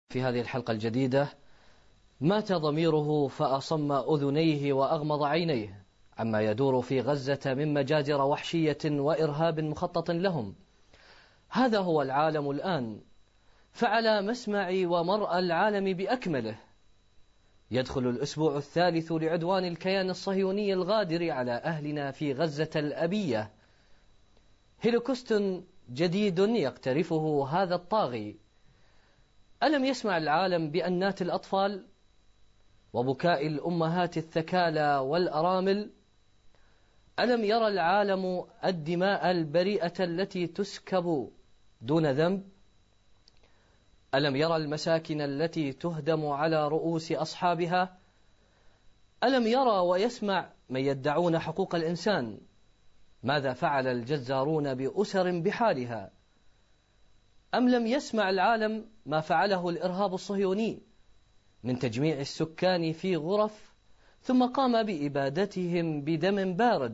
في هذه الحلقة الجديدة مات ضميره فأصم أذنيه وأغمض عينيه عما يدور في غزة من مجازر وحشية وإرهاب مخطط لهم. هذا هو العالم الآن، فعلى مسمع ومرأى العالم بأكمله يدخل الأسبوع الثالث لعدوان الكيان الصهيوني الغادر على أهلنا في غزة الأبية. هولوكوست جديد يقترفه هذا الطاغي. ألم يسمع العالم بأنات الأطفال وبكاء الأمهات الثكالى والأرامل؟ ألم يرى العالم الدماء البريئة التي تسكب دون ذنب؟ ألم يرى المساكن التي تهدم على رؤوس أصحابها؟ ألم يرى ويسمع من يدعون حقوق الإنسان ماذا فعل الجزارون بأسر بحالها؟ أم لم يسمع العالم ما فعله الإرهاب الصهيوني من تجميع السكان في غرف ثم قام بإبادتهم بدم بارد؟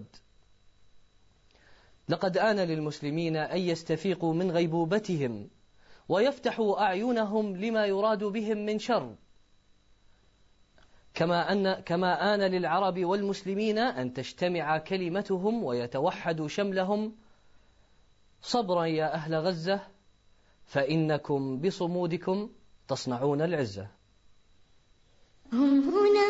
لقد آن للمسلمين أن يستفيقوا من غيبوبتهم ويفتحوا أعينهم لما يراد بهم من شر، كما آن للعرب والمسلمين أن تجتمع كلمتهم ويتوحدوا شملهم. صبرا يا أهل غزة، فإنكم بصمودكم تصنعون العزة. هم هنا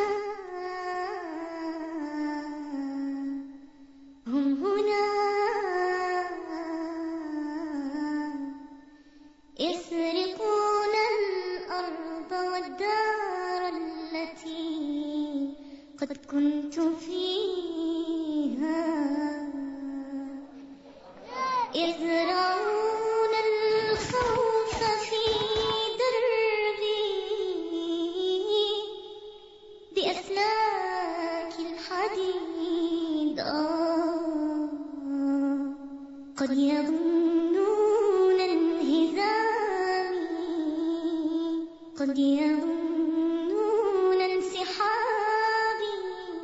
يسرقون الأرض والدار التي قد كنت فيها، يزرعون الخوف في دربي بأسلاك الحديد. قد يظنون انهزامي، قد يظنون انسحابي.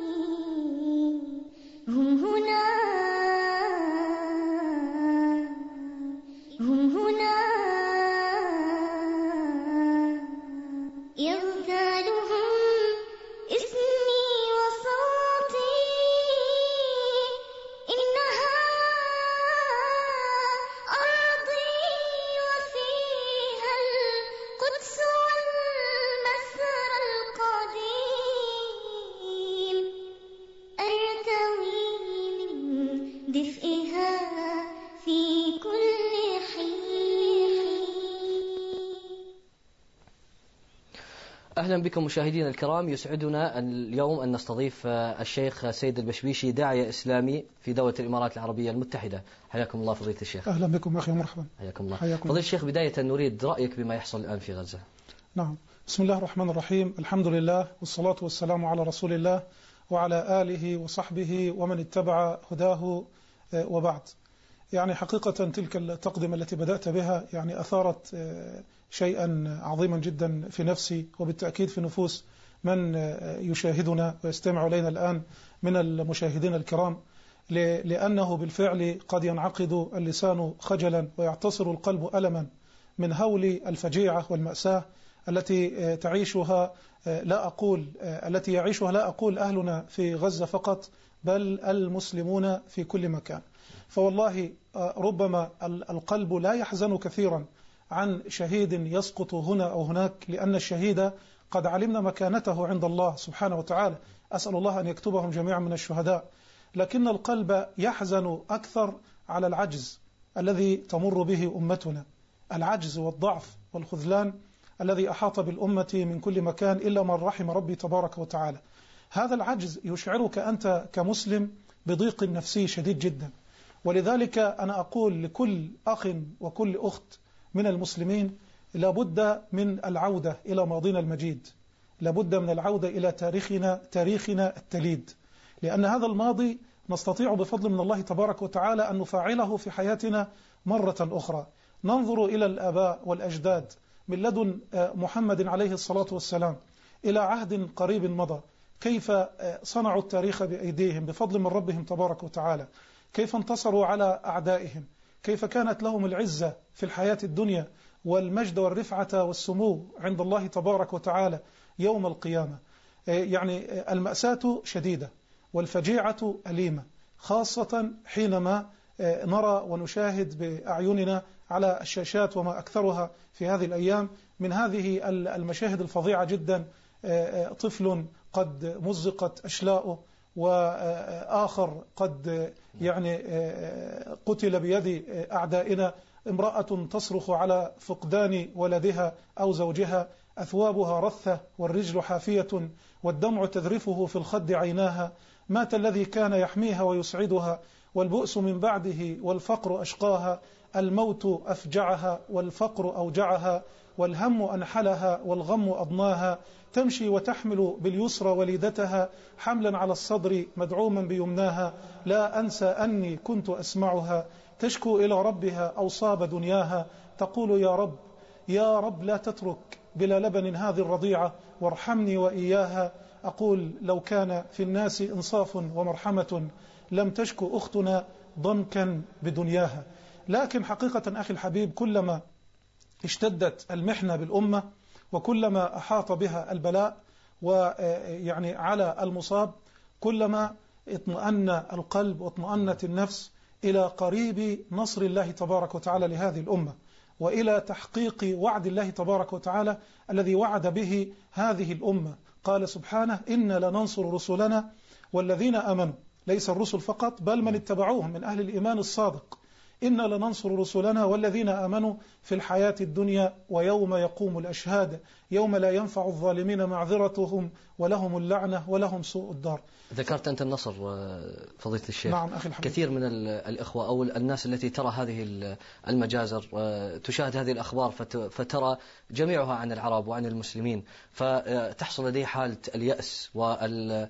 هم هنا يغتالهم اسمي وصوتي. إنها أرضي وفيها القدس والمسرى القديم، أرتوي من دفئها في كل حين. أهلا بكم مشاهدينا الكرام. يسعدنا اليوم أن نستضيف الشيخ سيد البشبيشي، داعية إسلامي في دولة الإمارات العربية المتحدة. حياكم الله فضيلة الشيخ. أهلا بكم أخي، مرحبا. حياكم الله. فضيلة الشيخ، بداية نريد رأيك بما يحصل الآن في غزة. نعم، بسم الله الرحمن الرحيم، الحمد لله والصلاة والسلام على رسول الله وعلى آله وصحبه ومن اتبع هداه، وبعد. يعني حقيقة تلك التقدمة التي بدأت بها يعني أثارت شيئا عظيما جدا في نفسي وبالتأكيد في نفوس من يشاهدنا ويستمع إلينا الآن من المشاهدين الكرام، لأنه بالفعل قد ينعقد اللسان خجلا ويعتصر القلب ألما من هول الفجيعة والمأساة التي تعيشها التي يعيشها لا أقول أهلنا في غزة فقط، بل المسلمون في كل مكان. فوالله ربما القلب لا يحزن كثيرا عن شهيد يسقط هنا أو هناك، لأن الشهيد قد علمنا مكانته عند الله سبحانه وتعالى، أسأل الله أن يكتبهم جميعا من الشهداء. لكن القلب يحزن أكثر على العجز الذي تمر به أمتنا، العجز والضعف والخذلان الذي أحاط بالأمة من كل مكان إلا من رحم ربي تبارك وتعالى. هذا العجز يشعرك أنت كمسلم بضيق نفسي شديد جدا، ولذلك أنا أقول لكل أخ وكل أخت من المسلمين لابد من العودة إلى ماضينا المجيد، لابد من العودة إلى تاريخنا التليد، لأن هذا الماضي نستطيع بفضل من الله تبارك وتعالى أن نفعله في حياتنا مرة أخرى. ننظر إلى الآباء والأجداد من لدن محمد عليه الصلاة والسلام إلى عهد قريب مضى، كيف صنعوا التاريخ بأيديهم بفضل من ربهم تبارك وتعالى، كيف انتصروا على أعدائهم، كيف كانت لهم العزة في الحياة الدنيا والمجد والرفعة والسمو عند الله تبارك وتعالى يوم القيامة. يعني المأساة شديدة والفجيعة أليمة، خاصة حينما نرى ونشاهد بأعيننا على الشاشات وما أكثرها في هذه الأيام من هذه المشاهد الفظيعة جدا. طفل قد مزقت أشلاؤه، وآخر قد يعني قتل بيد أعدائنا، امرأة تصرخ على فقدان ولدها أو زوجها، أثوابها رثة والرجل حافية والدمع تذرفه في الخد عيناها، مات الذي كان يحميها ويسعدها، والبؤس من بعده والفقر أشقاها، الموت أفجعها والفقر أوجعها، والهم أنحلها والغم أضناها، تمشي وتحمل باليسرى وليدتها حملا على الصدر مدعوما بيمناها، لا أنسى أني كنت أسمعها تشكو إلى ربها أوصاب دنياها، تقول يا رب لا تترك بلا لبن هذه الرضيعة وارحمني وإياها. أقول لو كان في الناس إنصاف ومرحمة لم تشكو أختنا ضنكا بدنياها. لكن حقيقة أخي الحبيب، كلما اشتدت المحنة بالأمة وكلما أحاط بها البلاء ويعني على المصاب، كلما اطمأن القلب واطمأنت النفس إلى قريب نصر الله تبارك وتعالى لهذه الأمة، وإلى تحقيق وعد الله تبارك وتعالى الذي وعد به هذه الأمة. قال سبحانه: إنا لننصر رسلنا والذين آمنوا، ليس الرسل فقط بل من اتبعوهم من أهل الإيمان الصادق. إنا لننصر رسلنا والذين آمنوا في الحياة الدنيا ويوم يقوم الأشهاد يوم لا ينفع الظالمين معذرتهم ولهم اللعنة ولهم سوء الدار. ذكرت أنت النصر فضيلة الشيخ. نعم أخي الحبيب. كثير من الإخوة أو الناس التي ترى هذه المجازر تشاهد هذه الأخبار فترى جميعها عن العرب وعن المسلمين، فتحصل لديه حالة اليأس وحالة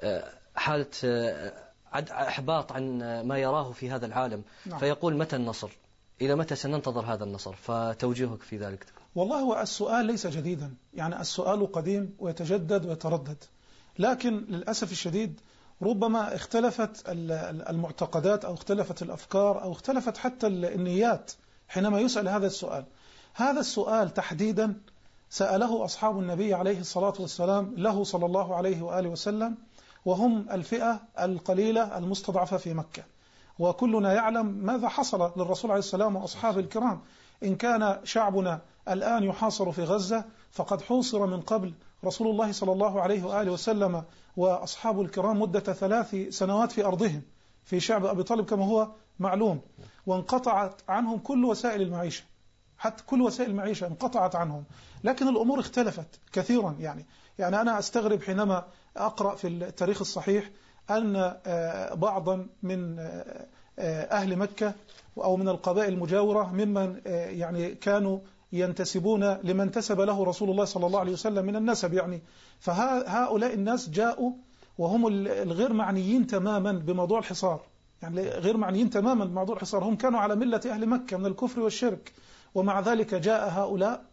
إحباط عن ما يراه في هذا العالم. نعم. فيقول متى النصر؟ إلى متى سننتظر هذا النصر؟ فتوجيهك في ذلك. والله هو السؤال ليس جديدا، يعني السؤال قديم ويتجدد ويتردد، لكن للأسف الشديد ربما اختلفت المعتقدات أو اختلفت الأفكار أو اختلفت حتى النيات حينما يسأل هذا السؤال. هذا السؤال تحديدا سأله أصحاب النبي عليه الصلاة والسلام له صلى الله عليه وآله وسلم، وهم الفئة القليلة المستضعفة في مكة، وكلنا يعلم ماذا حصل للرسول عليه السلام وأصحابه الكرام. إن كان شعبنا الآن يحاصر في غزة، فقد حوصر من قبل رسول الله صلى الله عليه وآله وسلم وأصحاب الكرام مدة 3 سنوات في أرضهم في شعب أبي طالب كما هو معلوم، وانقطعت عنهم كل وسائل المعيشة، حتى كل وسائل المعيشة انقطعت عنهم. لكن الأمور اختلفت كثيرا. يعني أنا أستغرب حينما أقرأ في التاريخ الصحيح أن بعضا من أهل مكة أو من القبائل المجاورة ممن يعني كانوا ينتسبون لمن انتسب له رسول الله صلى الله عليه وسلم من النسب، يعني فهؤلاء الناس جاءوا وهم الغير معنيين تماما بموضوع الحصار، يعني غير معنيين تماما بموضوع الحصار، هم كانوا على ملة أهل مكة من الكفر والشرك، ومع ذلك جاء هؤلاء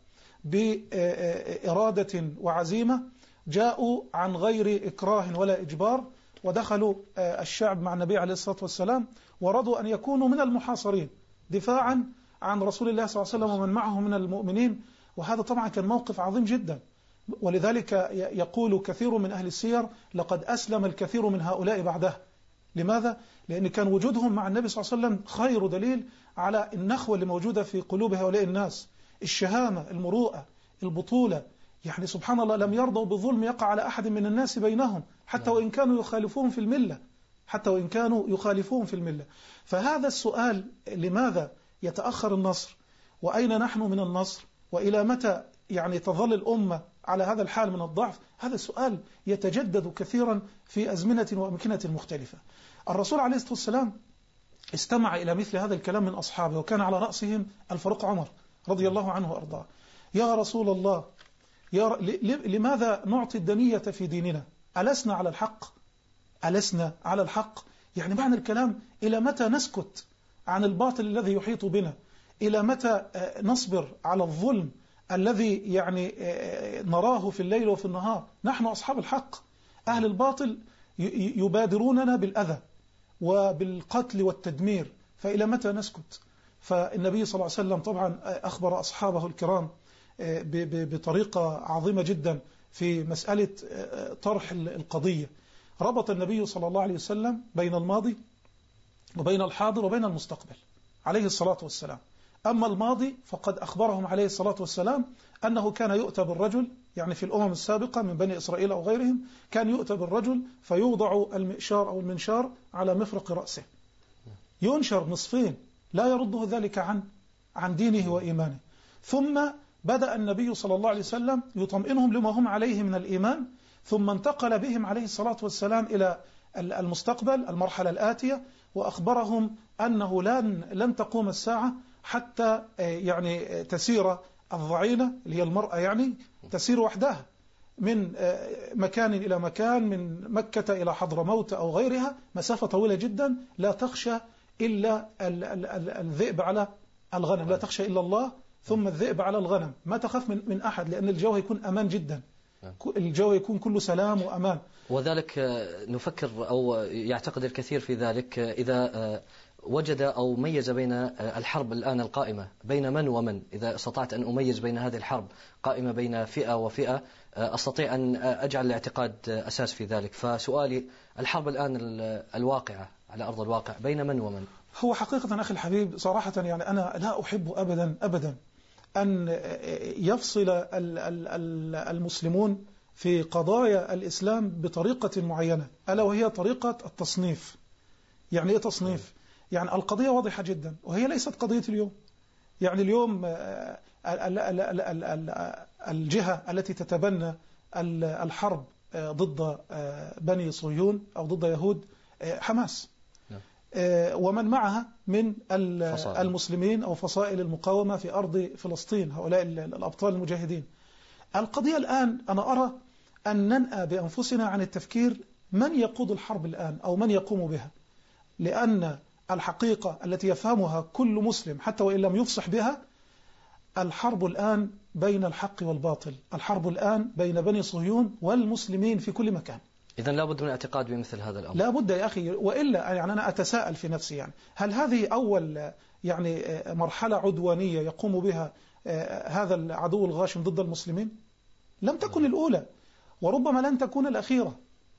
بإرادة وعزيمة، جاءوا عن غير إكراه ولا إجبار، ودخلوا الشعب مع النبي عليه الصلاة والسلام، ورضوا أن يكونوا من المحاصرين دفاعا عن رسول الله صلى الله عليه وسلم ومن معه من المؤمنين. وهذا طبعا كان موقف عظيم جدا، ولذلك يقول كثير من أهل السير لقد أسلم الكثير من هؤلاء بعده. لماذا؟ لأن كان وجودهم مع النبي صلى الله عليه وسلم خير دليل على النخوة اللي موجودة في قلوب هؤلاء الناس، الشهامة، المروءة، البطولة. يعني سبحان الله لم يرضوا بالظلم يقع على أحد من الناس بينهم حتى وإن كانوا يخالفون في الملة، حتى وإن كانوا يخالفون في الملة. فهذا السؤال، لماذا يتأخر النصر؟ وأين نحن من النصر؟ وإلى متى يعني تظل الأمة على هذا الحال من الضعف؟ هذا السؤال يتجدد كثيرا في أزمنة وأمكنة مختلفة. الرسول عليه الصلاة والسلام استمع إلى مثل هذا الكلام من أصحابه، وكان على رأسهم الفاروق عمر رضي الله عنه وأرضاه. يا رسول الله، لماذا نعطي الدنية في ديننا؟ ألسنا على الحق؟ ألسنا على الحق؟ يعني معنى الكلام إلى متى نسكت عن الباطل الذي يحيط بنا؟ إلى متى نصبر على الظلم الذي يعني نراه في الليل وفي النهار؟ نحن أصحاب الحق، أهل الباطل يبادروننا بالأذى وبالقتل والتدمير، فإلى متى نسكت؟ فالنبي صلى الله عليه وسلم طبعا أخبر أصحابه الكرام بطريقة عظيمة جدا في مسألة طرح القضية. ربط النبي صلى الله عليه وسلم بين الماضي وبين الحاضر وبين المستقبل عليه الصلاة والسلام. أما الماضي فقد أخبرهم عليه الصلاة والسلام أنه كان يؤتى بالرجل، يعني في الأمم السابقة من بني إسرائيل أو غيرهم كان يؤتى بالرجل فيوضع المئشار أو المنشار على مفرق رأسه، ينشر نصفين لا يرده ذلك عن دينه وإيمانه. ثم بدأ النبي صلى الله عليه وسلم يطمئنهم لما هم عليه من الإيمان، ثم انتقل بهم عليه الصلاة والسلام إلى المستقبل، المرحلة الآتية، وأخبرهم أنه لن تقوم الساعة حتى يعني تسير الضعينة اللي هي المرأة، يعني تسير وحدها من مكان إلى مكان، من مكة إلى حضرموت أو غيرها، مسافة طويلة جدا، لا تخشى إلا الذئب على الغنم، لا تخشى إلا الله ثم الذئب على الغنم، ما تخاف من أحد، لأن الجو يكون أمان جدا، الجو يكون كله سلام وأمان. وذلك نفكر أو يعتقد الكثير في ذلك إذا وجد أو ميز بين الحرب الآن القائمة بين من ومن، إذا استطعت أن أميز بين هذه الحرب قائمة بين فئة وفئة أستطيع أن أجعل الاعتقاد أساس في ذلك. فسؤالي، الحرب الآن الواقعة على أرض الواقع بين من ومن؟ هو حقيقة أخي الحبيب صراحة يعني أنا لا أحب أبدا أن يفصل المسلمون في قضايا الإسلام بطريقة معينة، ألا وهي طريقة التصنيف. يعني إيه تصنيف؟ يعني القضية واضحة جدا، وهي ليست قضية اليوم. يعني اليوم الجهة التي تتبنى الحرب ضد بني صهيون أو ضد يهود حماس، ومن معها من المسلمين أو فصائل المقاومة في أرض فلسطين، هؤلاء الأبطال المجاهدين. القضية الآن أنا أرى أن ننأى بأنفسنا عن التفكير من يقود الحرب الآن أو من يقوم بها، لأن الحقيقة التي يفهمها كل مسلم حتى وإن لم يفصح بها، الحرب الآن بين الحق والباطل، الحرب الآن بين بني صهيون والمسلمين في كل مكان. إذن لابد من الاعتقاد بمثل هذا الأمر. لابد يا أخي، وإلا يعني أنا أتساءل في نفسي، يعني هل هذه أول يعني مرحلة عدوانية يقوم بها هذا العدو الغاشم ضد المسلمين؟ لم تكن الأولى، وربما لن تكون الأخيرة.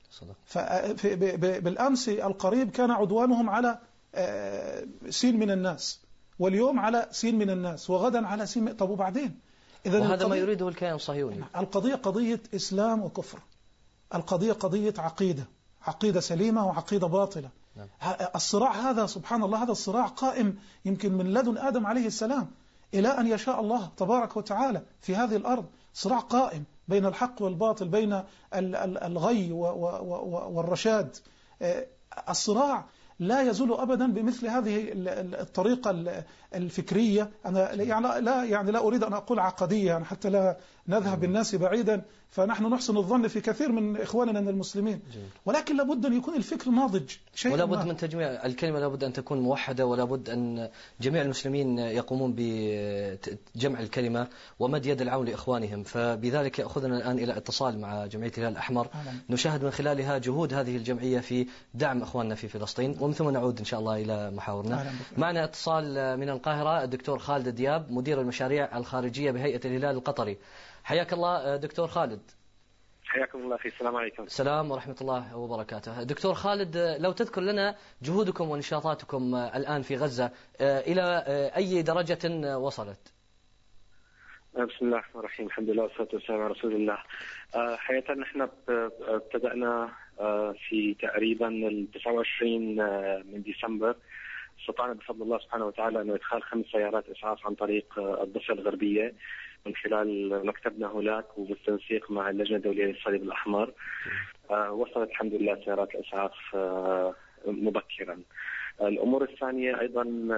بالأمس القريب كان عدوانهم على سين من الناس، واليوم على سين من الناس، وغدا على سين. طب وبعدين؟ وهذا ما يريده الكيان الصهيوني. القضية قضية إسلام وكفر، القضية قضية عقيدة سليمة وعقيدة باطلة. الصراع هذا سبحان الله، هذا الصراع قائم يمكن من لدن آدم عليه السلام إلى أن يشاء الله تبارك وتعالى في هذه الأرض، صراع قائم بين الحق والباطل، بين الغي والرشاد. الصراع لا يزول أبدا بمثل هذه الطريقة الفكرية. أنا لا أريد أن أقول عقدية، يعني حتى لا نذهب بالناس بعيدا، فنحن نحسن الظن في كثير من إخواننا من المسلمين، ولكن لابد أن يكون الفكر ناضج شيئا، ولا بد من تجميع الكلمة، لا بد أن تكون موحدة، ولا بد أن جميع المسلمين يقومون بجمع الكلمة ومد يد العون لإخوانهم. فبذلك يأخذنا الآن إلى اتصال مع جمعية الهلال الأحمر نشاهد من خلالها جهود هذه الجمعية في دعم إخواننا في فلسطين، ومن ثم نعود إن شاء الله إلى محاورنا. معنا اتصال من القاهرة الدكتور خالد دياب، مدير المشاريع الخارجية بهيئة الهلال القطري. حياك الله دكتور خالد. حياكم الله أخي. السلام عليكم. السلام ورحمة الله وبركاته. دكتور خالد، لو تذكر لنا جهودكم ونشاطاتكم الآن في غزة إلى أي درجة وصلت؟ بسم الله الرحمن الرحيم، الحمد لله والصلاة والسلام على رسول الله. حقيقة نحن ابتدأنا في تقريبا 29 من ديسمبر، استطعنا بفضل الله سبحانه وتعالى أن إدخال 5 سيارات إسعاف عن طريق الضفة الغربية من خلال مكتبنا هناك وبالتنسيق مع اللجنة الدولية للصليب الأحمر. وصلت الحمد لله سيارات الإسعاف مبكرا. الأمور الثانية أيضا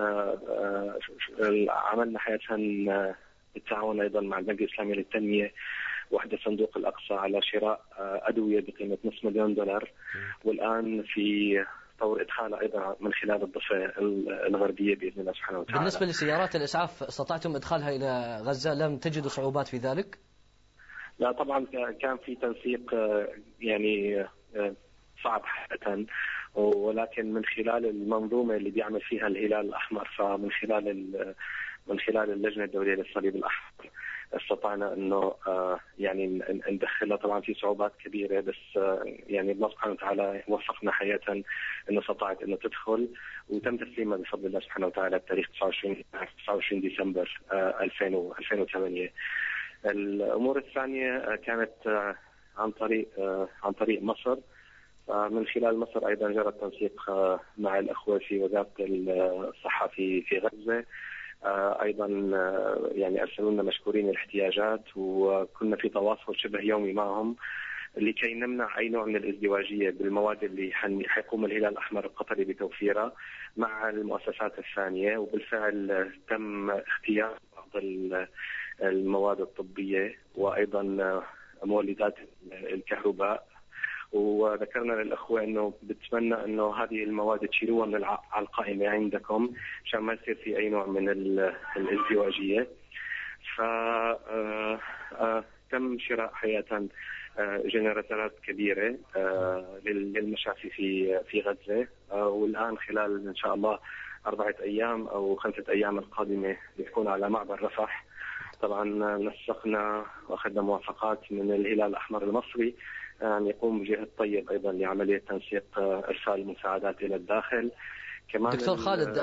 عملنا حقيقة بالتعاون أيضا مع البنك الإسلامي للتنمية وحدة صندوق الأقصى على شراء أدوية بقيمة $500,000، والآن في طور إدخالها أيضا من خلال الضفة الغربية بإذن الله سبحانه وتعالى. بالنسبة لسيارات الإسعاف استطعتم إدخالها إلى غزة؟ لم تجدوا صعوبات في ذلك؟ لا طبعا كان في تنسيق يعني صعب حقيقة، ولكن من خلال المنظومة اللي بيعمل فيها الهلال الأحمر، فمن خلال اللجنة الدولية للصليب الأحمر استطعنا انه يعني ندخلها. طبعا في صعوبات كبيره، بس يعني الله سبحانه وتعالى وفقنا حقيقه انه استطاعت انه تدخل، وتم تسليمها بفضل الله سبحانه وتعالى بتاريخ 29 ديسمبر 2008. الامور الثانيه كانت عن طريق مصر. من خلال مصر ايضا جرى التنسيق مع الاخوه في وزاره الصحه في غزه. ايضا يعني ارسلوا لنا مشكورين الاحتياجات، وكنا في تواصل شبه يومي معهم لكي نمنع اي نوع من الازدواجيه بالمواد اللي حيقوم الهلال الاحمر القطري بتوفيرها مع المؤسسات الثانيه. وبالفعل تم اختيار بعض المواد الطبيه وايضا مولدات الكهرباء، وذكرنا للأخوة أنه بتمنى أنه هذه المواد تشيلوها من على القائمة عندكم عشان ما يصير في أي نوع من الازدواجية. فتم شراء حقيقة جنراتورات كبيرة للمشافي في غزة، والآن خلال إن شاء الله 4 أيام أو 5 أيام القادمة بتكون على معبر رفح. طبعا نسقنا واخذنا موافقات من الهلال الأحمر المصري أن يقوم بجهد طيب أيضا لعملية تنسيق إرسال المساعدات إلى الداخل. كمان دكتور خالد،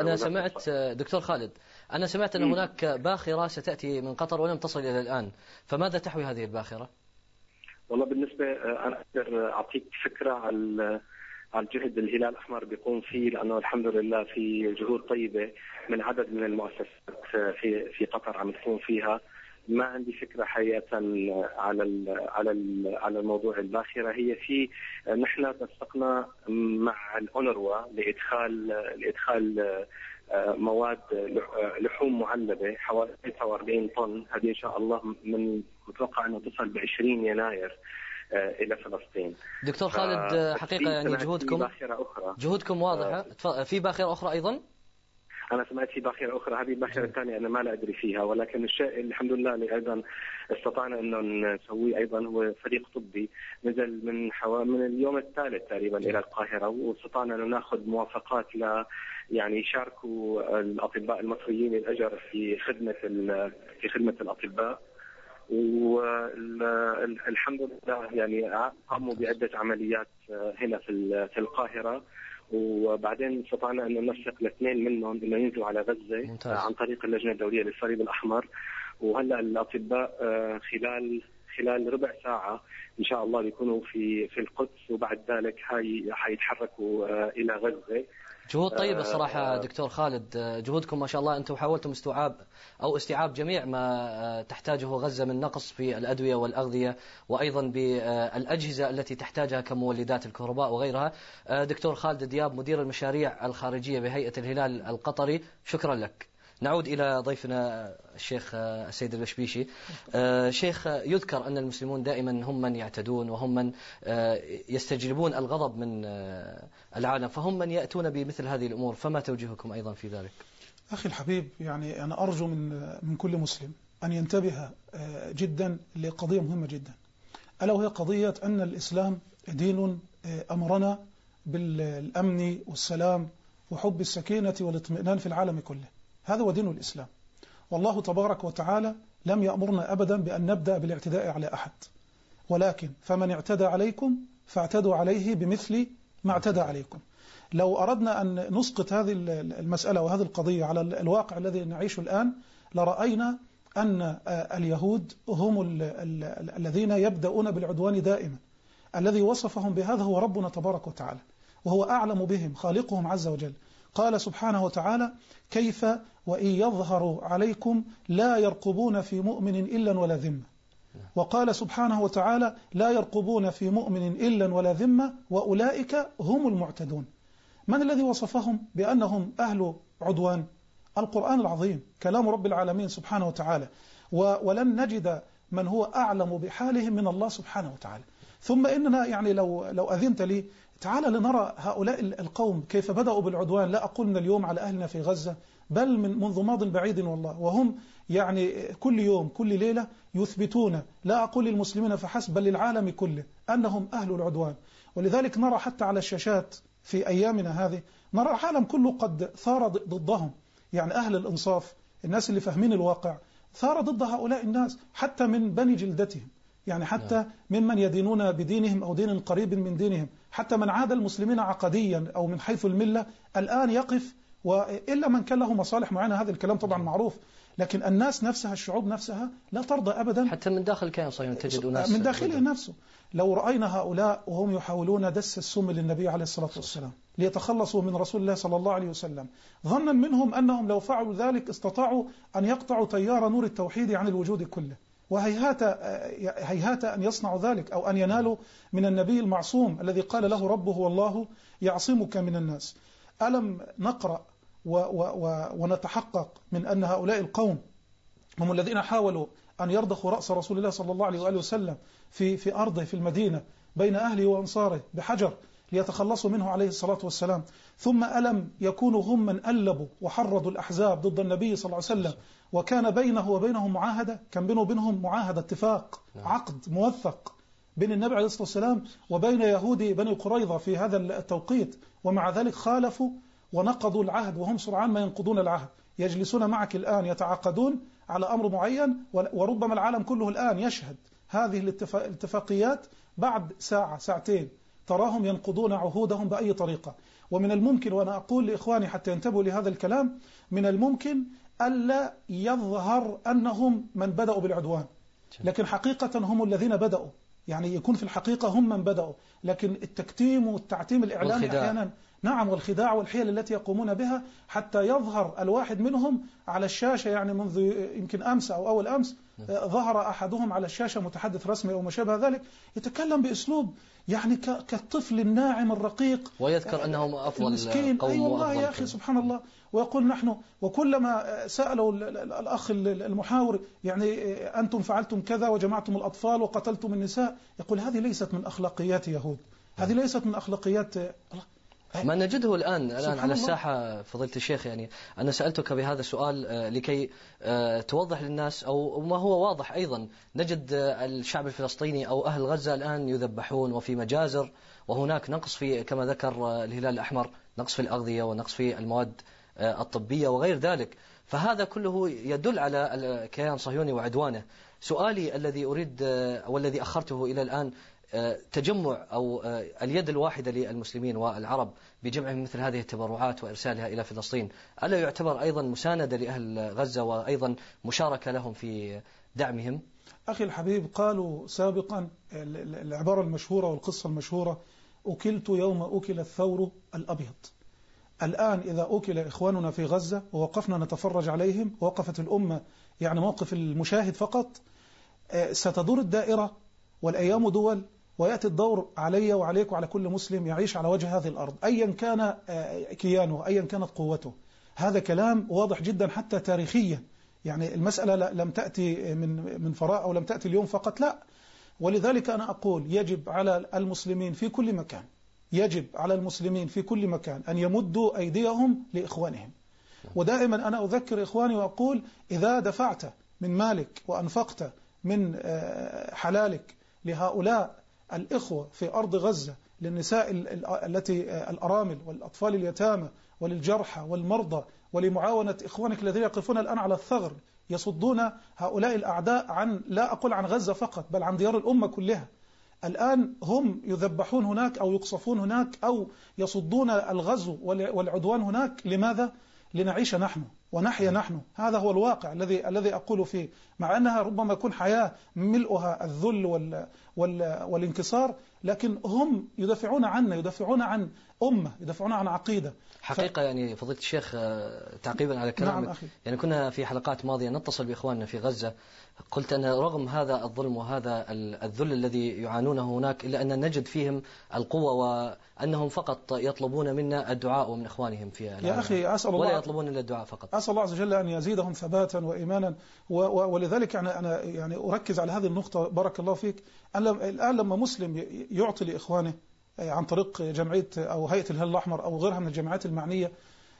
أنا سمعت أن هناك باخرة ستأتي من قطر ولم تصل إلى الآن، فماذا تحوي هذه الباخرة؟ والله بالنسبة أنا أقدر أعطيك فكرة على الجهد الهلال الأحمر بيقوم فيه، لأنه الحمد لله في جهود طيبة من عدد من المؤسسات في قطر عم تقوم فيها. ما عندي فكرة حقيقة على الموضوع الباخرة. هي في نحن نسقنا مع الأونروا لإدخال مواد لحوم معلبة حوالي 49 طن. هذه إن شاء الله من متوقع أنه تصل ب20 يناير إلى فلسطين. دكتور خالد، حقيقة يعني جهودكم واضحة. في باخرة أخرى أيضا؟ أنا سمعت في باخرة أخرى، هذه الباخرة الثانية أنا ما لا أدري فيها، ولكن الشيء الحمد لله اللي أيضا استطعنا أنه نسويه أيضا هو فريق طبي نزل من اليوم الثالث تقريبا إلى القاهرة، واستطعنا أن نأخذ موافقات يعني يشاركوا الأطباء المصريين الأجر في خدمة الأطباء. والحمد لله يعني قاموا بعدة عمليات هنا في القاهرة، وبعدين استطعنا أن ننسق ل2 منهم أنه ينزلوا على غزة ممتاز. عن طريق اللجنة الدولية للصليب الأحمر. وهلا الأطباء خلال ربع ساعة إن شاء الله بيكونوا في القدس، وبعد ذلك حيتحركوا إلى غزة. جهود طيبة الصراحة دكتور خالد، جهودكم ما شاء الله. أنتم حاولتم استيعاب جميع ما تحتاجه غزة من نقص في الأدوية والأغذية، وأيضا بالأجهزة التي تحتاجها كمولدات الكهرباء وغيرها. دكتور خالد دياب، مدير المشاريع الخارجية بهيئة الهلال القطري، شكرا لك. نعود إلى ضيفنا الشيخ السيد البشبيشي. شيخ، يذكر أن المسلمون دائما هم من يعتدون وهم من يستجلبون الغضب من العالم، فهم من يأتون بمثل هذه الأمور، فما توجيهكم أيضا في ذلك؟ أخي الحبيب، يعني أنا أرجو من كل مسلم أن ينتبه جدا لقضية مهمة جدا، ألا وهي قضية أن الإسلام دين أمرنا بالأمن والسلام وحب السكينة والاطمئنان في العالم كله. هذا هو دين الإسلام، والله تبارك وتعالى لم يأمرنا أبدا بأن نبدأ بالاعتداء على أحد، ولكن فمن اعتدى عليكم فاعتدوا عليه بمثل ما اعتدى عليكم. لو أردنا أن نسقط هذه المسألة وهذه القضية على الواقع الذي نعيشه الآن لرأينا أن اليهود هم الذين يبدأون بالعدوان دائما. الذي وصفهم بهذا هو ربنا تبارك وتعالى، وهو أعلم بهم خالقهم عز وجل. قال سبحانه وتعالى: كيف وإن يظهروا عليكم لا يرقبون في مؤمن إلا ولا ذمة. وقال سبحانه وتعالى: لا يرقبون في مؤمن إلا ولا ذمة وأولئك هم المعتدون. من الذي وصفهم بأنهم أهل عدوان؟ القرآن العظيم، كلام رب العالمين سبحانه وتعالى. ولن نجد من هو أعلم بحالهم من الله سبحانه وتعالى. ثم إننا يعني لو أذنت لي، تعال لنرى هؤلاء القوم كيف بدأوا بالعدوان. لا أقول من اليوم على أهلنا في غزة، بل منذ ماض بعيد والله، وهم يعني كل يوم كل ليلة يثبتون، لا أقول للمسلمين فحسب بل للعالم كله، أنهم أهل العدوان. ولذلك نرى حتى على الشاشات في أيامنا هذه نرى العالم كله قد ثار ضدهم. يعني أهل الإنصاف، الناس اللي فاهمين الواقع، ثار ضد هؤلاء الناس حتى من بني جلدتهم، يعني حتى ممن يدينون بدينهم أو دين قريب من دينهم، حتى من عاد المسلمين عقديا أو من حيث الملة الآن يقف، وإلا من كان له مصالح معينة. هذا الكلام طبعا معروف، لكن الناس نفسها، الشعوب نفسها لا ترضى أبدا. حتى من داخل الكيان الصهيوني تجد أناس من داخله نفسه. لو رأينا هؤلاء وهم يحاولون دس السم للنبي عليه الصلاة والسلام ليتخلصوا من رسول الله صلى الله عليه وسلم، ظنا منهم أنهم لو فعلوا ذلك استطاعوا أن يقطعوا تيار نور التوحيد عن الوجود كله، وهيهات أن يصنعوا ذلك أو أن ينالوا من النبي المعصوم الذي قال له ربه والله يعصمك من الناس. ألم نقرأ ونتحقق من أن هؤلاء القوم هم الذين حاولوا أن يرضخوا رأس رسول الله صلى الله عليه وآله وسلم في أرضه في المدينة بين أهله وأنصاره بحجر ليتخلصوا منه عليه الصلاة والسلام. ثم ألم يكونوا هم من ألبوا وحرضوا الأحزاب ضد النبي صلى الله عليه وسلم، وكان بينه وبينهم معاهدة، كان بينه وبينهم معاهدة، اتفاق، عقد موثق بين النبي عليه الصلاة والسلام وبين يهودي بني قريظة في هذا التوقيت، ومع ذلك خالفوا ونقضوا العهد، وهم سرعان ما ينقضون العهد. يجلسون معك الآن يتعاقدون على أمر معين، وربما العالم كله الآن يشهد هذه الاتفاقيات بعد ساعة ساعتين تراهم ينقضون عهودهم بأي طريقة. ومن الممكن، وأنا أقول لإخواني حتى ينتبهوا لهذا الكلام، من الممكن ألا يظهر أنهم من بدأوا بالعدوان، لكن حقيقة هم الذين بدأوا، يعني يكون في الحقيقة هم من بدأوا، لكن التكتيم والتعتيم الإعلامي أحيانا، نعم، والخداع والحيل التي يقومون بها حتى يظهر الواحد منهم على الشاشة. يعني منذ يمكن أمس أو أول أمس ظهر أحدهم على الشاشة متحدث رسمي أو ما شابه ذلك، يتكلم بأسلوب يعني كالطفل الناعم الرقيق، ويذكر أنهم أفضل قوم. أي والله يا أخي سبحان الله. ويقول نحن، وكلما سألوا الأخ المحاور يعني أنتم فعلتم كذا وجمعتم الأطفال وقتلتم النساء، يقول هذه ليست من أخلاقيات يهود، هذه ليست من أخلاقيات الله. ما نجده الآن على الساحة فضيلة الشيخ. يعني أنا سألتك بهذا السؤال لكي توضح للناس، أو ما هو واضح أيضا، نجد الشعب الفلسطيني أو أهل غزة الآن يذبحون وفي مجازر، وهناك نقص في، كما ذكر الهلال الأحمر، نقص في الأغذية ونقص في المواد الطبية وغير ذلك. فهذا كله يدل على كيان صهيوني وعدوانه. سؤالي الذي أريد والذي أخرته إلى الآن، تجمع أو اليد الواحدة للمسلمين والعرب بجمع مثل هذه التبرعات وإرسالها إلى فلسطين، ألا يعتبر أيضا مساندة لأهل غزة وأيضا مشاركة لهم في دعمهم؟ أخي الحبيب، قالوا سابقا العبارة المشهورة والقصة المشهورة: أكلت يوم أكل الثور الأبيض. الآن إذا أكل إخواننا في غزة ووقفنا نتفرج عليهم، ووقفت الأمة يعني موقف المشاهد فقط، ستدور الدائرة والأيام دول، ويأتي الدور علي وعليك وعلى كل مسلم يعيش على وجه هذه الأرض أيا كان كيانه، أيا كانت قوته. هذا كلام واضح جدا حتى تاريخيا، يعني المسألة لم تأتي من فراغ أو لم تأتي اليوم فقط، لا. ولذلك أنا أقول يجب على المسلمين في كل مكان، يجب على المسلمين في كل مكان أن يمدوا أيديهم لإخوانهم. ودائما أنا أذكر إخواني وأقول: إذا دفعت من مالك وأنفقت من حلالك لهؤلاء الإخوة في أرض غزة، للنساء التي الأرامل والأطفال اليتامى وللجرحى والمرضى، ولمعاونة إخوانك الذين يقفون الآن على الثغر يصدون هؤلاء الأعداء عن، لا أقول عن غزة فقط، بل عن ديار الأمة كلها. الآن هم يذبحون هناك أو يقصفون هناك أو يصدون الغزو والعدوان هناك. لماذا؟ لنعيش نحن ونحيا نحن. هذا هو الواقع الذي أقول فيه، مع أنها ربما يكون حياة ملؤها الذل والانكسار، لكن هم يدافعون عنا، يدافعون عن أمة، يدافعون عن عقيدة. حقيقة يعني فضيلة الشيخ، تعقيبا على كلامك، نعم يعني كنا في حلقات ماضية نتصل بإخواننا في غزة، قلت أن رغم هذا الظلم وهذا الذل الذي يعانونه هناك، إلا أن نجد فيهم القوة، وأنهم فقط يطلبون منا الدعاء ومن إخوانهم في العالم. يا أخي أسأل الله، ولا يطلبون إلا الدعاء فقط. أسأل الله عز وجل أن يزيدهم ثباتا وإيمانا. ولذلك أنا يعني أركز على هذه النقطة، بارك الله فيك. الآن لما مسلم يعطي لإخوانه عن طريق جمعية أو هيئة الهلال الأحمر أو غيرها من الجمعيات المعنية،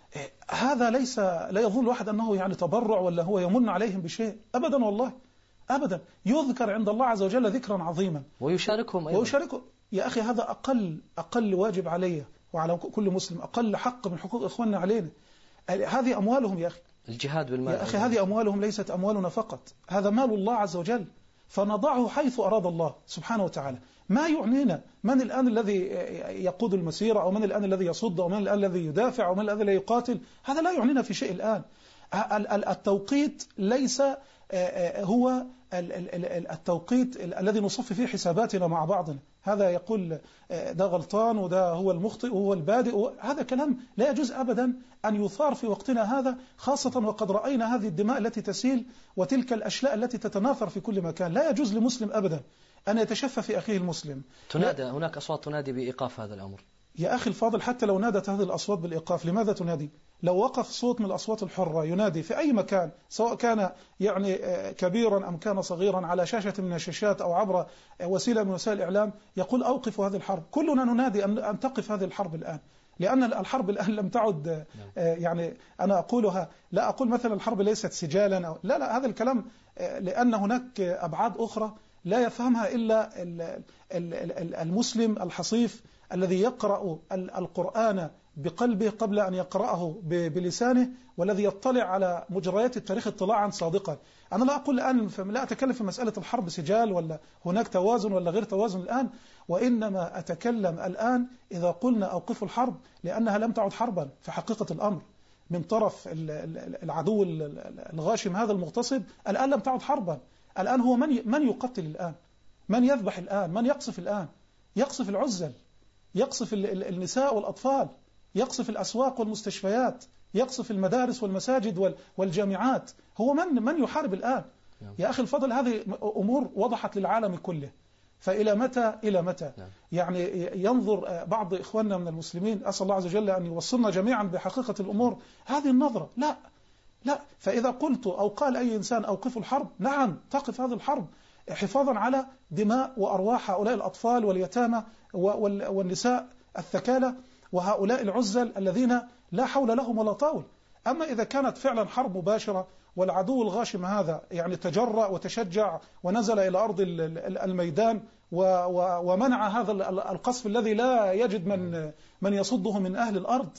هذا لا يظن الواحد أنه يعني تبرع ولا هو يمن عليهم بشيء، أبدا والله أبدا. يذكر عند الله عز وجل ذكرا عظيما، ويشاركهم أيضا. يا أخي هذا أقل واجب علي وعلى كل مسلم أقل حق من حقوق إخواننا علينا. هذه أموالهم يا أخي، الجهاد بالمال يا أخي هذه أموالهم ليست أموالنا فقط، هذا مال الله عز وجل، فنضعه حيث أراد الله سبحانه وتعالى. ما يعنينا من الآن الذي يقود المسيرة، أو من الآن الذي يصد، أو من الآن الذي يدافع، أو من الآن الذي يقاتل، هذا لا يعنينا في شيء الآن. التوقيت ليس هو التوقيت الذي نصفي فيه حساباتنا مع بعضنا، هذا يقول ده غلطان وده هو المخطئ وهو البادئ، هذا كلام لا يجوز أبدا أن يثار في وقتنا هذا، خاصة وقد رأينا هذه الدماء التي تسيل وتلك الأشلاء التي تتناثر في كل مكان. لا يجوز لمسلم أبدا أن يتشفى في أخيه المسلم. تنادى هناك أصوات تنادي بإيقاف هذا الأمر. يا أخي الفاضل، حتى لو نادت هذه الأصوات بالإيقاف، لماذا تنادي؟ لو وقف صوت من الأصوات الحرة ينادي في أي مكان، سواء كان يعني كبيرا أم كان صغيرا، على شاشة من الشاشات أو عبر وسيلة من وسائل الإعلام، يقول أوقفوا هذه الحرب، كلنا ننادي أن تقف هذه الحرب الآن، لأن الحرب الآن لم تعد يعني أنا أقولها، لا أقول مثلا الحرب ليست سجالا أو لا، هذا الكلام لأن هناك أبعاد أخرى لا يفهمها إلا المسلم الحصيف الذي يقرأ القرآن بقلبه قبل أن يقرأه بلسانه، والذي يطلع على مجريات التاريخ اطلاعا صادقا. أنا لا أقول الآن، لا أتكلم في مسألة الحرب سجال ولا هناك توازن ولا غير توازن الآن، وإنما أتكلم الآن إذا قلنا أوقفوا الحرب لأنها لم تعد حربا في حقيقة الأمر من طرف العدو الغاشم هذا المغتصب، الآن لم تعد حربا، الآن هو من يقتل الآن، من يذبح الآن، من يقصف الآن، يقصف العزل، يقصف النساء والأطفال، يقصف الأسواق والمستشفيات، يقصف المدارس والمساجد والجامعات، هو من يحارب الآن؟ يا أخي الفضل، هذه أمور وضحت للعالم كله، فإلى متى إلى متى يعني ينظر بعض إخواننا من المسلمين، أسأل الله عز وجل أن يوصلنا جميعا بحقيقة الأمور هذه النظرة. لا، فإذا قلت أو قال أي إنسان أوقفوا الحرب، نعم تقف هذه الحرب حفاظا على دماء وأرواح هؤلاء الأطفال واليتامى والنساء الثكالى وهؤلاء العزل الذين لا حول لهم ولا طول. أما إذا كانت فعلا حرب مباشرة والعدو الغاشم هذا يعني تجرأ وتشجع ونزل إلى أرض الميدان ومنع هذا القصف الذي لا يجد من يصده من أهل الأرض،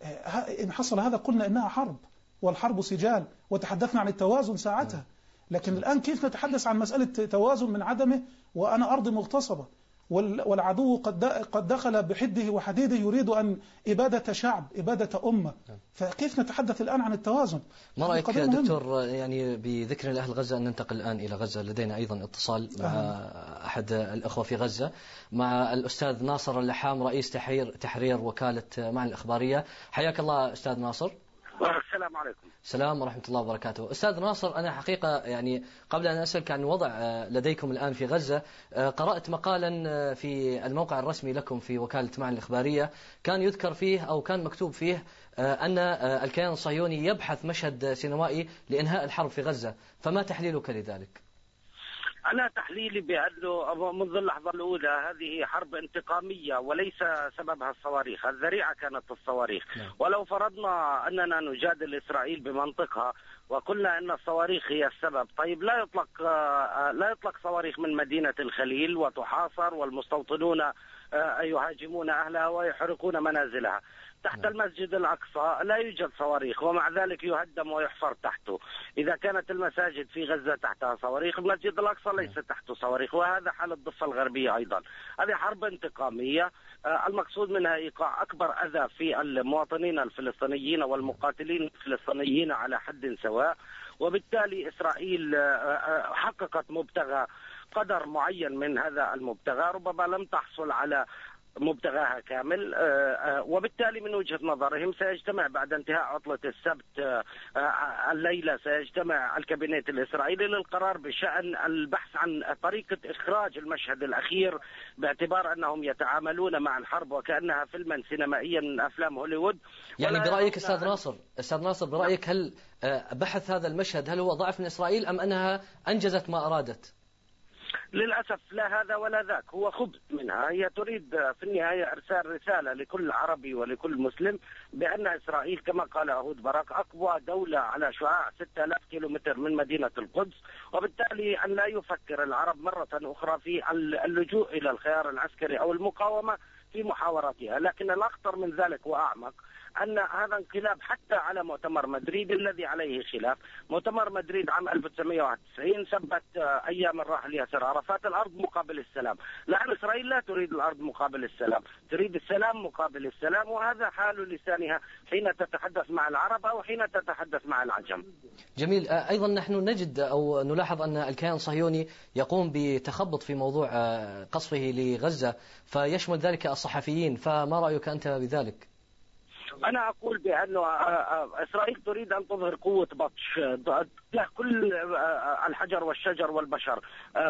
إن حصل هذا قلنا إنها حرب، والحرب سجال، وتحدثنا عن التوازن ساعتها. لكن الآن كيف نتحدث عن مسألة توازن من عدمه وأنا أرض مغتصبة، والعدو قد دخل بحده وحديده يريد أن إبادة شعب، إبادة أمة، فكيف نتحدث الآن عن التوازن؟ ما رأيك دكتور يعني بذكر لأهل غزة أن ننتقل الآن إلى غزة؟ لدينا أيضا اتصال مع أحد الأخوة في غزة، مع الأستاذ ناصر اللحام رئيس تحرير وكالة معن الإخبارية. حياك الله أستاذ ناصر. السلام عليكم. السلام ورحمة الله وبركاته. أستاذ ناصر، أنا حقيقة يعني قبل أن أسألك عن الوضع لديكم الآن في غزة، قرأت مقالا في الموقع الرسمي لكم في وكالة معن الإخبارية، كان يذكر فيه أو كان مكتوب فيه أن الكيان الصهيوني يبحث مشهد سينمائي لإنهاء الحرب في غزة، فما تحليلك لذلك؟ أنا تحليلي بأنه منذ اللحظة الأولى هذه حرب انتقامية وليس سببها الصواريخ، الذريعة كانت الصواريخ. ولو فرضنا أننا نجادل إسرائيل بمنطقها وقلنا أن الصواريخ هي السبب، طيب لا يطلق صواريخ من مدينة الخليل وتحاصر والمستوطنون يهاجمون أهلها ويحرقون منازلها. تحت المسجد الأقصى لا يوجد صواريخ ومع ذلك يهدم ويحفر تحته. إذا كانت المساجد في غزة تحتها صواريخ، المسجد الأقصى ليس تحته صواريخ، وهذا حال الضفة الغربية أيضا. هذه حرب انتقامية المقصود منها إيقاع أكبر أذى في المواطنين الفلسطينيين والمقاتلين الفلسطينيين على حد سواء، وبالتالي إسرائيل حققت مبتغى قدر معين من هذا المبتغى، ربما لم تحصل على مبتغاها كامل، وبالتالي من وجهة نظرهم سيجتمع بعد انتهاء عطلة السبت الليلة، سيجتمع الكابينت الإسرائيلي للقرار بشأن البحث عن طريقة إخراج المشهد الأخير، باعتبار أنهم يتعاملون مع الحرب وكأنها فيلما سينمائيا من أفلام هوليوود. يعني برأيك أستاذ ناصر برأيك هل بحث هذا المشهد هل هو ضعف من إسرائيل أم أنها أنجزت ما أرادت؟ للأسف لا هذا ولا ذاك، هو خبث منها. هي تريد في النهاية إرسال رسالة لكل عربي ولكل مسلم بأن إسرائيل كما قال أهود باراك أقوى دولة على شعاع 6000 كيلومتر من مدينة القدس، وبالتالي أن لا يفكر العرب مرة أخرى في اللجوء إلى الخيار العسكري أو المقاومة في محاوراتها. لكن الأخطر من ذلك وأعمق أن هذا انقلاب حتى على مؤتمر مدريد الذي عليه خلاف. مؤتمر مدريد عام 1991 ثبت أيام الراحل ياسر عرفات الأرض مقابل السلام. الآن إسرائيل لا تريد الأرض مقابل السلام، تريد السلام مقابل السلام، وهذا حال لسانها حين تتحدث مع العرب أو حين تتحدث مع العجم. جميل. أيضا نحن نجد أو نلاحظ أن الكيان الصهيوني يقوم بتخبط في موضوع قصفه لغزة، فيشمل ذلك الصحفيين، فما رأيك أنت بذلك؟ أنا أقول بأن إسرائيل تريد أن تظهر قوة بطش كل الحجر والشجر والبشر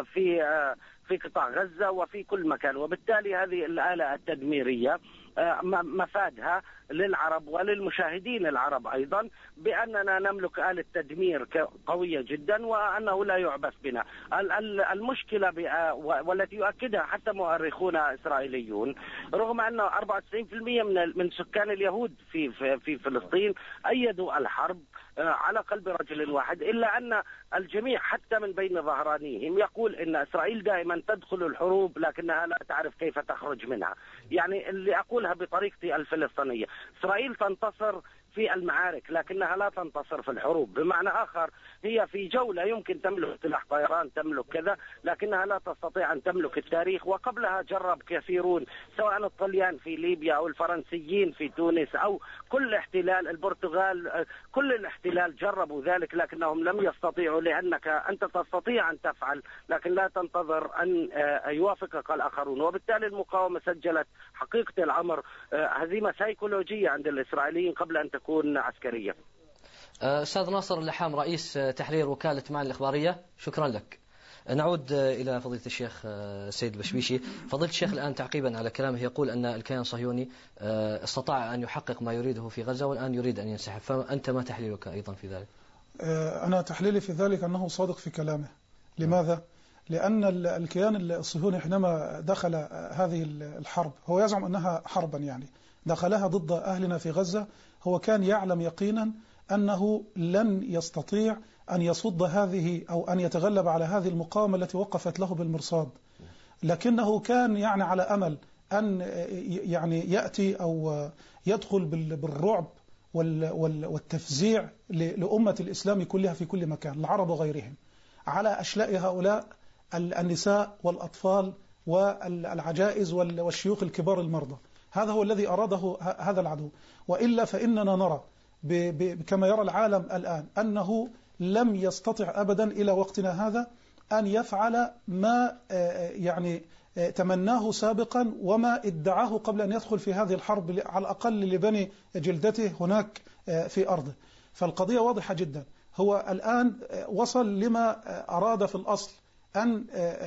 في قطاع غزة وفي كل مكان، وبالتالي هذه الآلة التدميرية مفادها للعرب وللمشاهدين العرب أيضا بأننا نملك آلة تدمير قوية جدا وأنه لا يعبث بنا. المشكلة والتي يؤكدها حتى مؤرخون إسرائيليون، رغم أن 94% من سكان اليهود في فلسطين أيدوا الحرب على قلب رجل واحد، إلا أن الجميع حتى من بين ظهرانيهم يقول إن إسرائيل دائما تدخل الحروب لكنها لا تعرف كيف تخرج منها. يعني اللي أقولها بطريقتي الفلسطينية، إسرائيل تنتصر في المعارك لكنها لا تنتصر في الحروب. بمعنى آخر، هي في جولة يمكن تملك سلاح طيران، تملك كذا، لكنها لا تستطيع أن تملك التاريخ. وقبلها جرب كثيرون، سواء الطليان في ليبيا أو الفرنسيين في تونس أو كل احتلال، البرتغال، كل الاحتلال جربوا ذلك لكنهم لم يستطيعوا، لأنك أنت تستطيع أن تفعل لكن لا تنتظر أن يوافقك الآخرون. وبالتالي المقاومة سجلت حقيقة الأمر هزيمة سيكولوجية عند الإسرائيليين قبل أن تكون عسكرية. أستاذ ناصر اللحام، رئيس تحرير وكالة معن الإخبارية، شكرا لك. نعود إلى فضيلة الشيخ سيد البشبيشي. فضيلة الشيخ الآن تعقيبا على كلامه يقول أن الكيان الصهيوني استطاع أن يحقق ما يريده في غزة والآن يريد أن ينسحب، فأنت ما تحليلك أيضا في ذلك؟ أنا تحليلي في ذلك أنه صادق في كلامه. لماذا؟ لأن الكيان الصهيوني حينما دخل هذه الحرب، هو يزعم أنها حربا يعني دخلها ضد أهلنا في غزة، هو كان يعلم يقينا أنه لن يستطيع أن يصد هذه أو أن يتغلب على هذه المقاومة التي وقفت له بالمرصاد، لكنه كان يعني على أمل أن يعني يأتي أو يدخل بالرعب والتفزيع لأمة الإسلام كلها في كل مكان، العرب وغيرهم، على أشلاء هؤلاء النساء والأطفال والعجائز والشيوخ الكبار المرضى. هذا هو الذي أراده هذا العدو. وإلا فإننا نرى كما يرى العالم الآن أنه لم يستطع أبدا إلى وقتنا هذا أن يفعل ما يعني تمناه سابقا وما ادعاه قبل أن يدخل في هذه الحرب على الأقل لبني جلدته هناك في أرضه. فالقضية واضحة جدا. هو الآن وصل لما أراد في الأصل، أن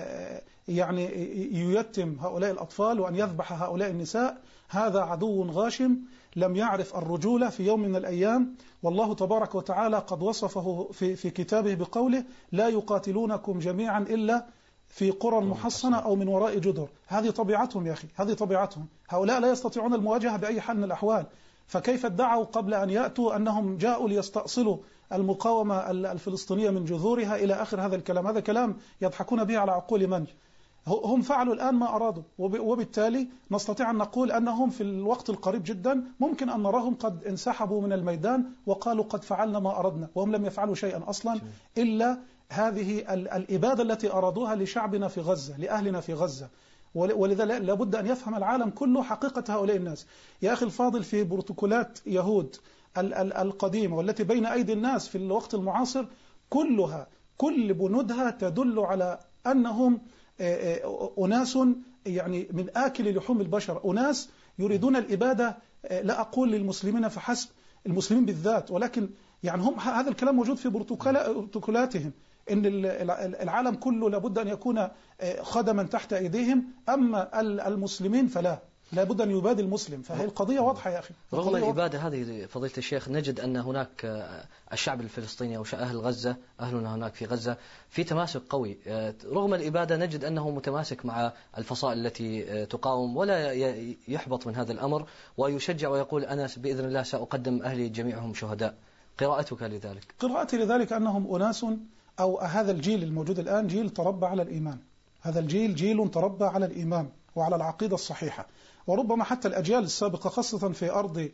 يعني ييتم هؤلاء الأطفال وأن يذبح هؤلاء النساء. هذا عدو غاشم لم يعرف الرجولة في يوم من الأيام، والله تبارك وتعالى قد وصفه في كتابه بقوله: لا يقاتلونكم جميعا إلا في قرى محصنة أو من وراء جدر. هذه طبيعتهم يا أخي، هذه طبيعتهم. هؤلاء لا يستطيعون المواجهة بأي حال من الأحوال، فكيف ادعوا قبل أن يأتوا أنهم جاءوا ليستأصلوا المقاومة الفلسطينية من جذورها إلى آخر هذا الكلام؟ هذا كلام يضحكون به على عقول من؟ هم فعلوا الآن ما أرادوا، وبالتالي نستطيع أن نقول أنهم في الوقت القريب جدا ممكن أن نراهم قد انسحبوا من الميدان وقالوا قد فعلنا ما أردنا، وهم لم يفعلوا شيئا أصلا إلا هذه الإبادة التي أرادوها لشعبنا في غزة، لأهلنا في غزة. ولذا لابد أن يفهم العالم كله حقيقة هؤلاء الناس. يا أخي الفاضل، في بروتوكولات يهود القديمة والتي بين أيدي الناس في الوقت المعاصر كلها، كل بنودها تدل على أنهم أناس يعني من آكل لحوم البشر، أناس يريدون الإبادة، لا أقول للمسلمين فحسب، المسلمين بالذات، ولكن يعني هم هذا الكلام موجود في بروتوكولاتهم، إن العالم كله لابد أن يكون خدما تحت أيديهم، أما المسلمين فلا، لابد أن يباد المسلم. فهي القضية واضحة يا أخي. رغم الإبادة هذه فضيلة الشيخ، نجد أن هناك الشعب الفلسطيني أو أهل غزة، أهلنا هناك في غزة، في تماسك قوي. رغم الإبادة نجد أنه متماسك مع الفصائل التي تقاوم ولا يحبط من هذا الأمر، ويشجع ويقول: أنا بإذن الله سأقدم أهلي جميعهم شهداء. قراءتك لذلك؟ قراءتي لذلك أنهم أناس، أو هذا الجيل الموجود الآن جيل تربى على الإيمان. هذا الجيل جيل تربى على الإيمان وعلى العقيدة الصحيحة. وربما حتى الأجيال السابقة خاصة في أرض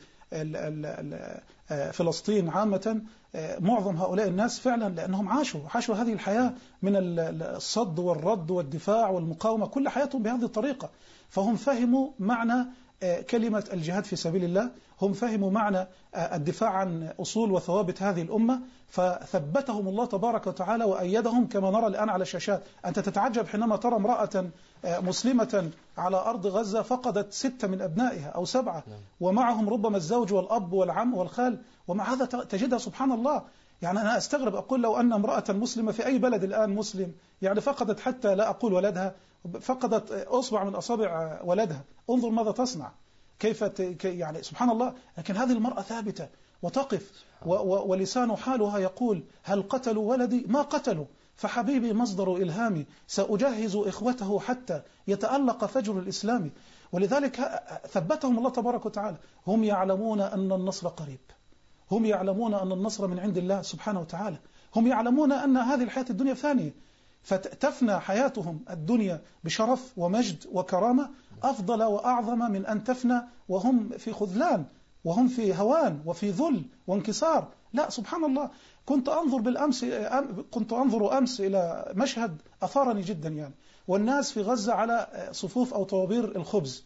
فلسطين عامة، معظم هؤلاء الناس فعلا لأنهم عاشوا هذه الحياة من الصد والرد والدفاع والمقاومة، كل حياتهم بهذه الطريقة، فهم فهموا معنى كلمة الجهاد في سبيل الله، هم فهموا معنى الدفاع عن أصول وثوابت هذه الأمة، فثبتهم الله تبارك وتعالى وأيدهم كما نرى الآن على الشاشات. أنت تتعجب حينما ترى امرأة مسلمة على أرض غزة فقدت 6 من أبنائها أو 7، ومعهم ربما الزوج والأب والعم والخال، ومع هذا تجدها سبحان الله. يعني أنا أستغرب، أقول لو أن امرأة مسلمة في أي بلد الآن مسلم يعني فقدت، حتى لا أقول ولدها، فقدت أصبع من أصابع ولدها، انظر ماذا تصنع، كيف يعني سبحان الله. لكن هذه المرأة ثابتة وتقف، ولسان حالها يقول هل قتلوا ولدي؟ ما قتلوا، فحبيبي مصدر إلهامي، سأجهز إخوته حتى يتألق فجر الإسلام. ولذلك ثبتهم الله تبارك وتعالى. هم يعلمون أن النصر قريب، هم يعلمون أن النصر من عند الله سبحانه وتعالى، هم يعلمون أن هذه الحياة الدنيا ثانية، فتفنى حياتهم الدنيا بشرف ومجد وكرامة أفضل وأعظم من أن تفنى وهم في خذلان وهم في هوان وفي ذل وانكسار. لا سبحان الله. كنت أنظر أمس إلى مشهد أثارني جدا يعني، والناس في غزة على صفوف أو طوابير الخبز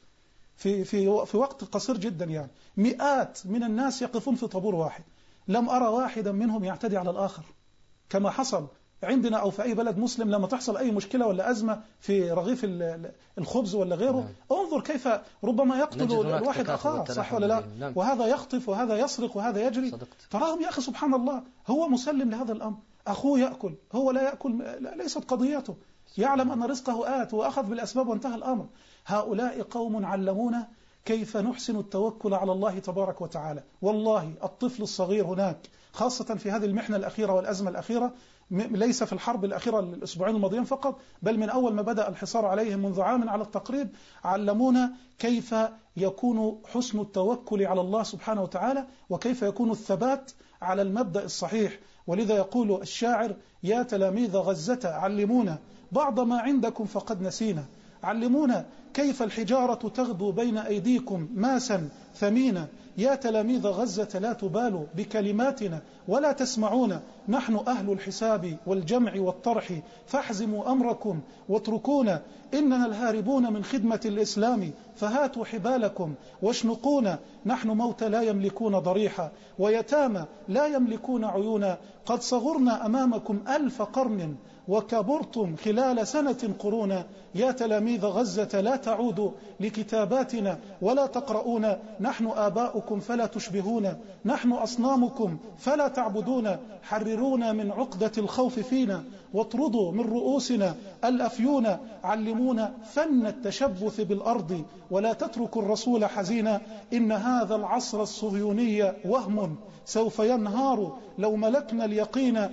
في وقت قصير جدا، يعني مئات من الناس يقفون في طابور واحد، لم أرى واحدا منهم يعتدي على الآخر كما حصل عندنا أو في أي بلد مسلم لما تحصل أي مشكلة ولا أزمة في رغيف الخبز ولا غيره. انظر كيف ربما يقتل الواحد أخاه، صح ولا لا؟ وهذا يخطف وهذا يسرق وهذا يجري. تراهم يا أخي سبحان الله، هو مسلم لهذا الأمر، أخوه يأكل هو لا يأكل، ليست قضيته، يعلم أن رزقه آت وأخذ بالأسباب وانتهى الأمر. هؤلاء قوم علمونا كيف نحسن التوكل على الله تبارك وتعالى. والله الطفل الصغير هناك خاصة في هذه المحنة الأخيرة والأزمة الأخيرة، ليس في الحرب الأخيرة الأسبوعين الماضيين فقط، بل من أول ما بدأ الحصار عليهم منذ عام على التقريب، علمونا كيف يكون حسن التوكل على الله سبحانه وتعالى، وكيف يكون الثبات على المبدأ الصحيح. ولذا يقول الشاعر يا تلاميذ غزة علمونا بعض ما عندكم فقد نسينا، علمونا كيف الحجارة تغدو بين أيديكم ماسا ثمينا، يا تلاميذ غزة لا تبالوا بكلماتنا ولا تسمعون، نحن أهل الحساب والجمع والطرح، فاحزموا أمركم واتركونا، إننا الهاربون من خدمة الإسلام، فهاتوا حبالكم واشنقونا، نحن موت لا يملكون ضريحا، ويتامى لا يملكون عيونا، قد صغرنا أمامكم 1000 قرن وكبرتم خلال سنة قرونا، يا تلاميذ غزة لا تعودوا لكتاباتنا ولا تقرؤون، نحن آباؤكم فلا تشبهون، نحن أصنامكم فلا تعبدون، حررونا من عقدة الخوف فينا واطردوا من رؤوسنا الأفيون، علمونا فن التشبث بالأرض ولا تتركوا الرسول حزينا، إن هذا العصر الصهيوني وهم سوف ينهار لو ملكنا اليقين،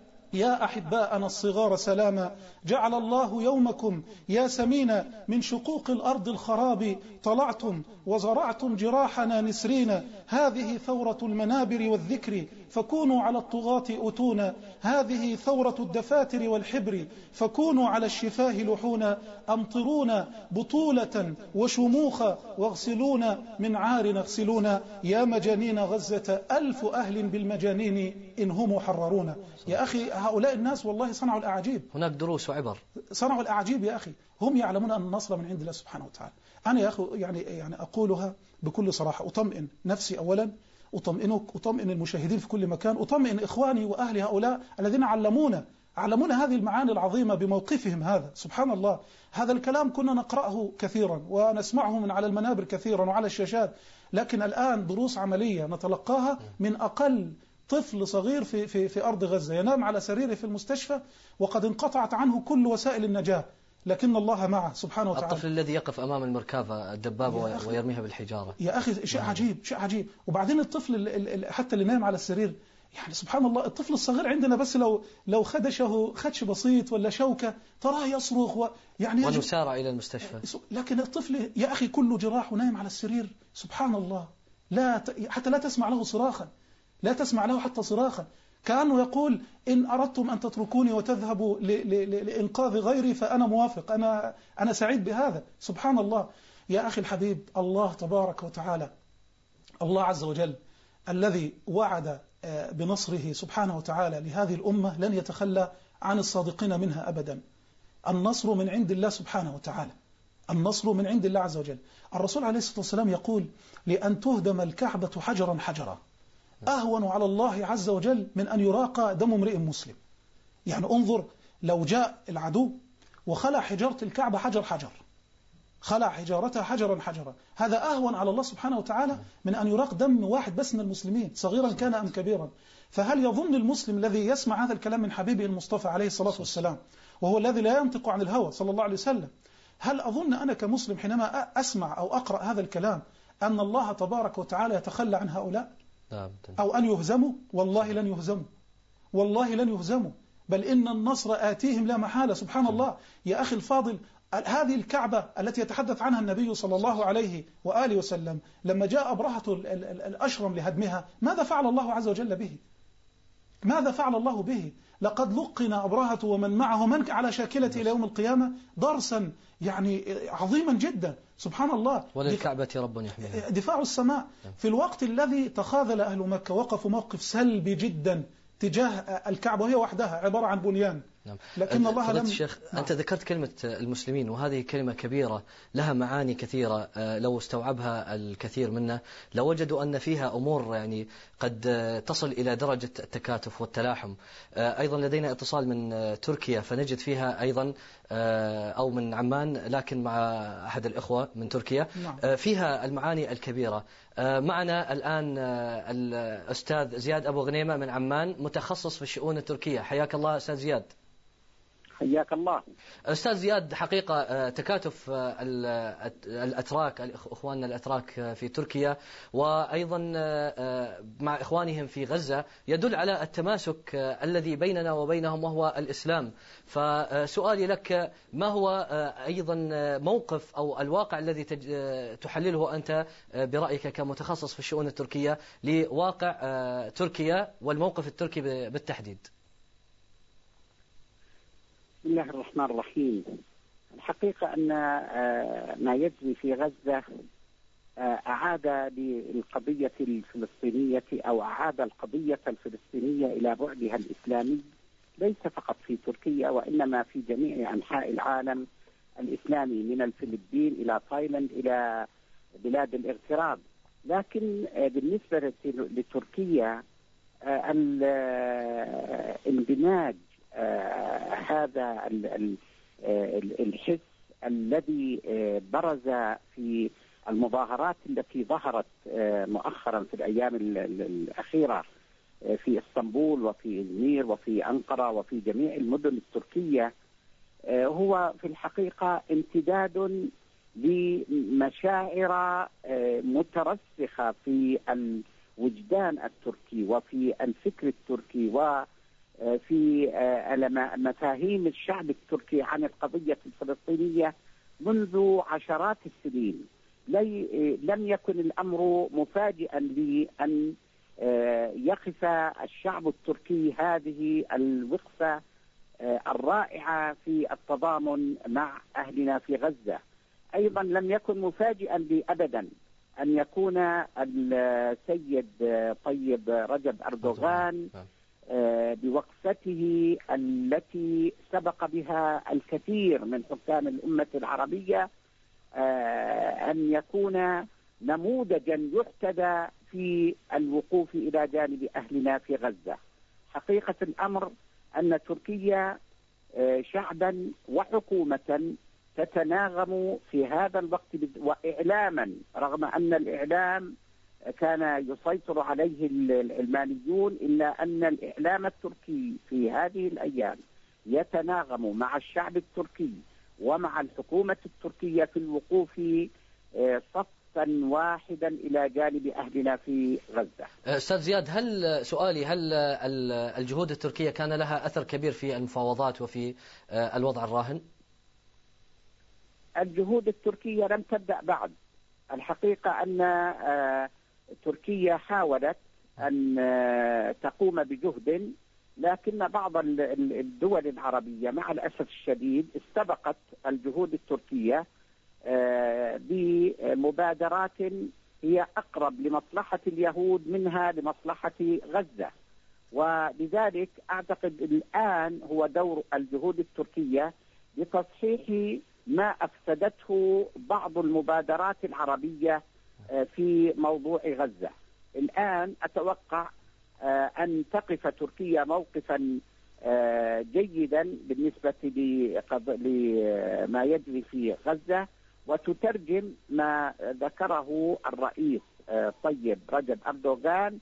يا أحباءنا الصغار سلاما، جعل الله يومكم يا سمينا، من شقوق الأرض الخراب طلعتم وزرعتم جراحنا نسرينا، هذه ثورة المنابر والذكر فكونوا على الطغاة أتونا، هذه ثورة الدفاتر والحبر فكونوا على الشفاه لحونا، أمطرونا بطولة وشموخا واغسلونا من عار اغسلونا، يا مجانين غزة 1000 أهل بالمجانين إن هم حررونا. يا أخي هؤلاء الناس والله صنعوا الأعاجيب، هناك دروس وعبر، صنعوا الأعاجيب يا أخي، هم يعلمون أن النصر من عند الله سبحانه وتعالى. أنا يا أخي يعني أقولها بكل صراحة، أطمئن نفسي أولا، أطمئنك، أطمئن المشاهدين في كل مكان، أطمئن إخواني وأهلي هؤلاء الذين علمونا هذه المعاني العظيمة بموقفهم هذا. سبحان الله، هذا الكلام كنا نقرأه كثيرا ونسمعه من على المنابر كثيرا وعلى الشاشات، لكن الآن دروس عملية نتلقاها من أقل طفل صغير في أرض غزة ينام على سريره في المستشفى وقد انقطعت عنه كل وسائل النجاة، لكن الله معه سبحانه وتعالى. الطفل الذي يقف أمام المركبة الدبابة ويرميها بالحجارة، يا أخي شيء عجيب، شيء عجيب. وبعدين الطفل حتى اللي نايم على السرير، يعني سبحان الله، الطفل الصغير عندنا بس لو خدشه خدش بسيط ولا شوكة تراه يصرخ يعني ونسارع إلى المستشفى، لكن الطفل يا أخي كله جراح ونايم على السرير، سبحان الله، حتى لا تسمع له صراخا، لا تسمع له حتى صراخا. كأنه يقول إن أردتم أن تتركوني وتذهبوا لإنقاذ غيري فأنا موافق، أنا سعيد بهذا. سبحان الله. يا أخي الحبيب، الله تبارك وتعالى، الله عز وجل الذي وعد بنصره سبحانه وتعالى لهذه الأمة لن يتخلى عن الصادقين منها أبدا. النصر من عند الله سبحانه وتعالى، النصر من عند الله عز وجل. الرسول عليه الصلاة والسلام يقول: لأن تهدم الكعبة حجرا حجرا أهون على الله عز وجل من أن يراق دم امرئ مسلم. يعني انظر، لو جاء العدو وخلع حجارة الكعبة حجر حجر، خلع حجارتها حجرا حجرا، هذا أهون على الله سبحانه وتعالى من أن يراق دم واحد بس من المسلمين، صغيرا كان أم كبيرا. فهل يظن المسلم الذي يسمع هذا الكلام من حبيبه المصطفى عليه الصلاة والسلام، وهو الذي لا ينطق عن الهوى صلى الله عليه وسلم، هل أظن أنا كمسلم حينما أسمع أو أقرأ هذا الكلام أن الله تبارك وتعالى يتخلى عن هؤلاء أو أن يهزموا؟ والله لن يهزموا، والله لن يهزموا، بل إن النصر آتيهم لا محالة. سبحان الله. يا أخي الفاضل، هذه الكعبة التي يتحدث عنها النبي صلى الله عليه وآله وسلم لما جاء أبرهة الأشرم لهدمها، ماذا فعل الله عز وجل به؟ ماذا فعل الله به؟ لقد لقن أبرهة ومن معه من على شاكلته إلى يوم القيامة درسا يعني عظيما جدا. سبحان الله. وللكعبة رب يحميها. دفاع السماء. في الوقت الذي تخاذل أهل مكة وقفوا موقف سلبي جدا تجاه الكعبة وهي وحدها عبارة عن بنيان. نعم. لكن الله لم. الشيخ، أنت ذكرت كلمة المسلمين، وهذه كلمة كبيرة لها معاني كثيرة، لو استوعبها الكثير منا لوجدوا أن فيها أمور يعني قد تصل إلى درجة التكاتف والتلاحم. أيضا لدينا اتصال من تركيا، فنجد فيها أيضا أو من عمان، لكن مع أحد الإخوة من تركيا. نعم. فيها المعاني الكبيرة. معنا الآن الأستاذ زياد أبو غنيمة من عمان، متخصص في الشؤون التركية. حياك الله أستاذ زياد. حياك الله. أستاذ زياد، حقيقة تكاتف الأتراك، إخواننا الأتراك في تركيا وأيضا مع إخوانهم في غزة يدل على التماسك الذي بيننا وبينهم وهو الإسلام. فسؤالي لك، ما هو أيضا موقف أو الواقع الذي تحلله أنت برأيك كمتخصص في الشؤون التركية لواقع تركيا والموقف التركي بالتحديد؟ بسم الله الرحمن الرحيم. الحقيقة أن ما يجري في غزة أعاد للقضية الفلسطينية أو أعاد القضية الفلسطينية إلى بعدها الإسلامي، ليس فقط في تركيا وإنما في جميع أنحاء العالم الإسلامي، من الفلبين إلى تايلاند إلى بلاد الاغتراب. لكن بالنسبة لتركيا الاندماج هذا الحس الذي برز في المظاهرات التي ظهرت مؤخرا في الأيام الأخيرة في اسطنبول وفي إزمير وفي أنقرة وفي جميع المدن التركية، هو في الحقيقة امتداد لمشاعر مترسخة في الوجدان التركي وفي الفكر التركي وفي مفاهيم الشعب التركي عن القضية الفلسطينية منذ عشرات السنين. لم يكن الأمر مفاجئا لأن يقف الشعب التركي هذه الوقفة الرائعة في التضامن مع أهلنا في غزة. أيضا لم يكن مفاجئا لي أبدا أن يكون السيد طيب رجب أردوغان بوقفته التي سبق بها الكثير من حكام الأمة العربية أن يكون نموذجا يحتذى في الوقوف إلى جانب أهلنا في غزة. حقيقة الأمر أن تركيا شعبا وحكومة تتناغم في هذا الوقت وإعلاما، رغم أن الإعلام كان يسيطر عليه العلمانيون، إلا أن الإعلام التركي في هذه الأيام يتناغم مع الشعب التركي ومع الحكومة التركية في الوقوف صفا واحدا إلى جانب أهلنا في غزة. أستاذ زياد، هل الجهود التركية كان لها أثر كبير في المفاوضات وفي الوضع الراهن؟ الجهود التركية لم تبدأ بعد. الحقيقة أن تركيا حاولت أن تقوم بجهد، لكن بعض الدول العربية مع الأسف الشديد استبقت الجهود التركية بمبادرات هي أقرب لمصلحة اليهود منها لمصلحة غزة. ولذلك أعتقد الآن هو دور الجهود التركية لتصحيح ما أفسدته بعض المبادرات العربية في موضوع غزة. الآن أتوقع أن تقف تركيا موقفا جيدا بالنسبة لما يجري في غزة، وتترجم ما ذكره الرئيس طيب رجب أردوغان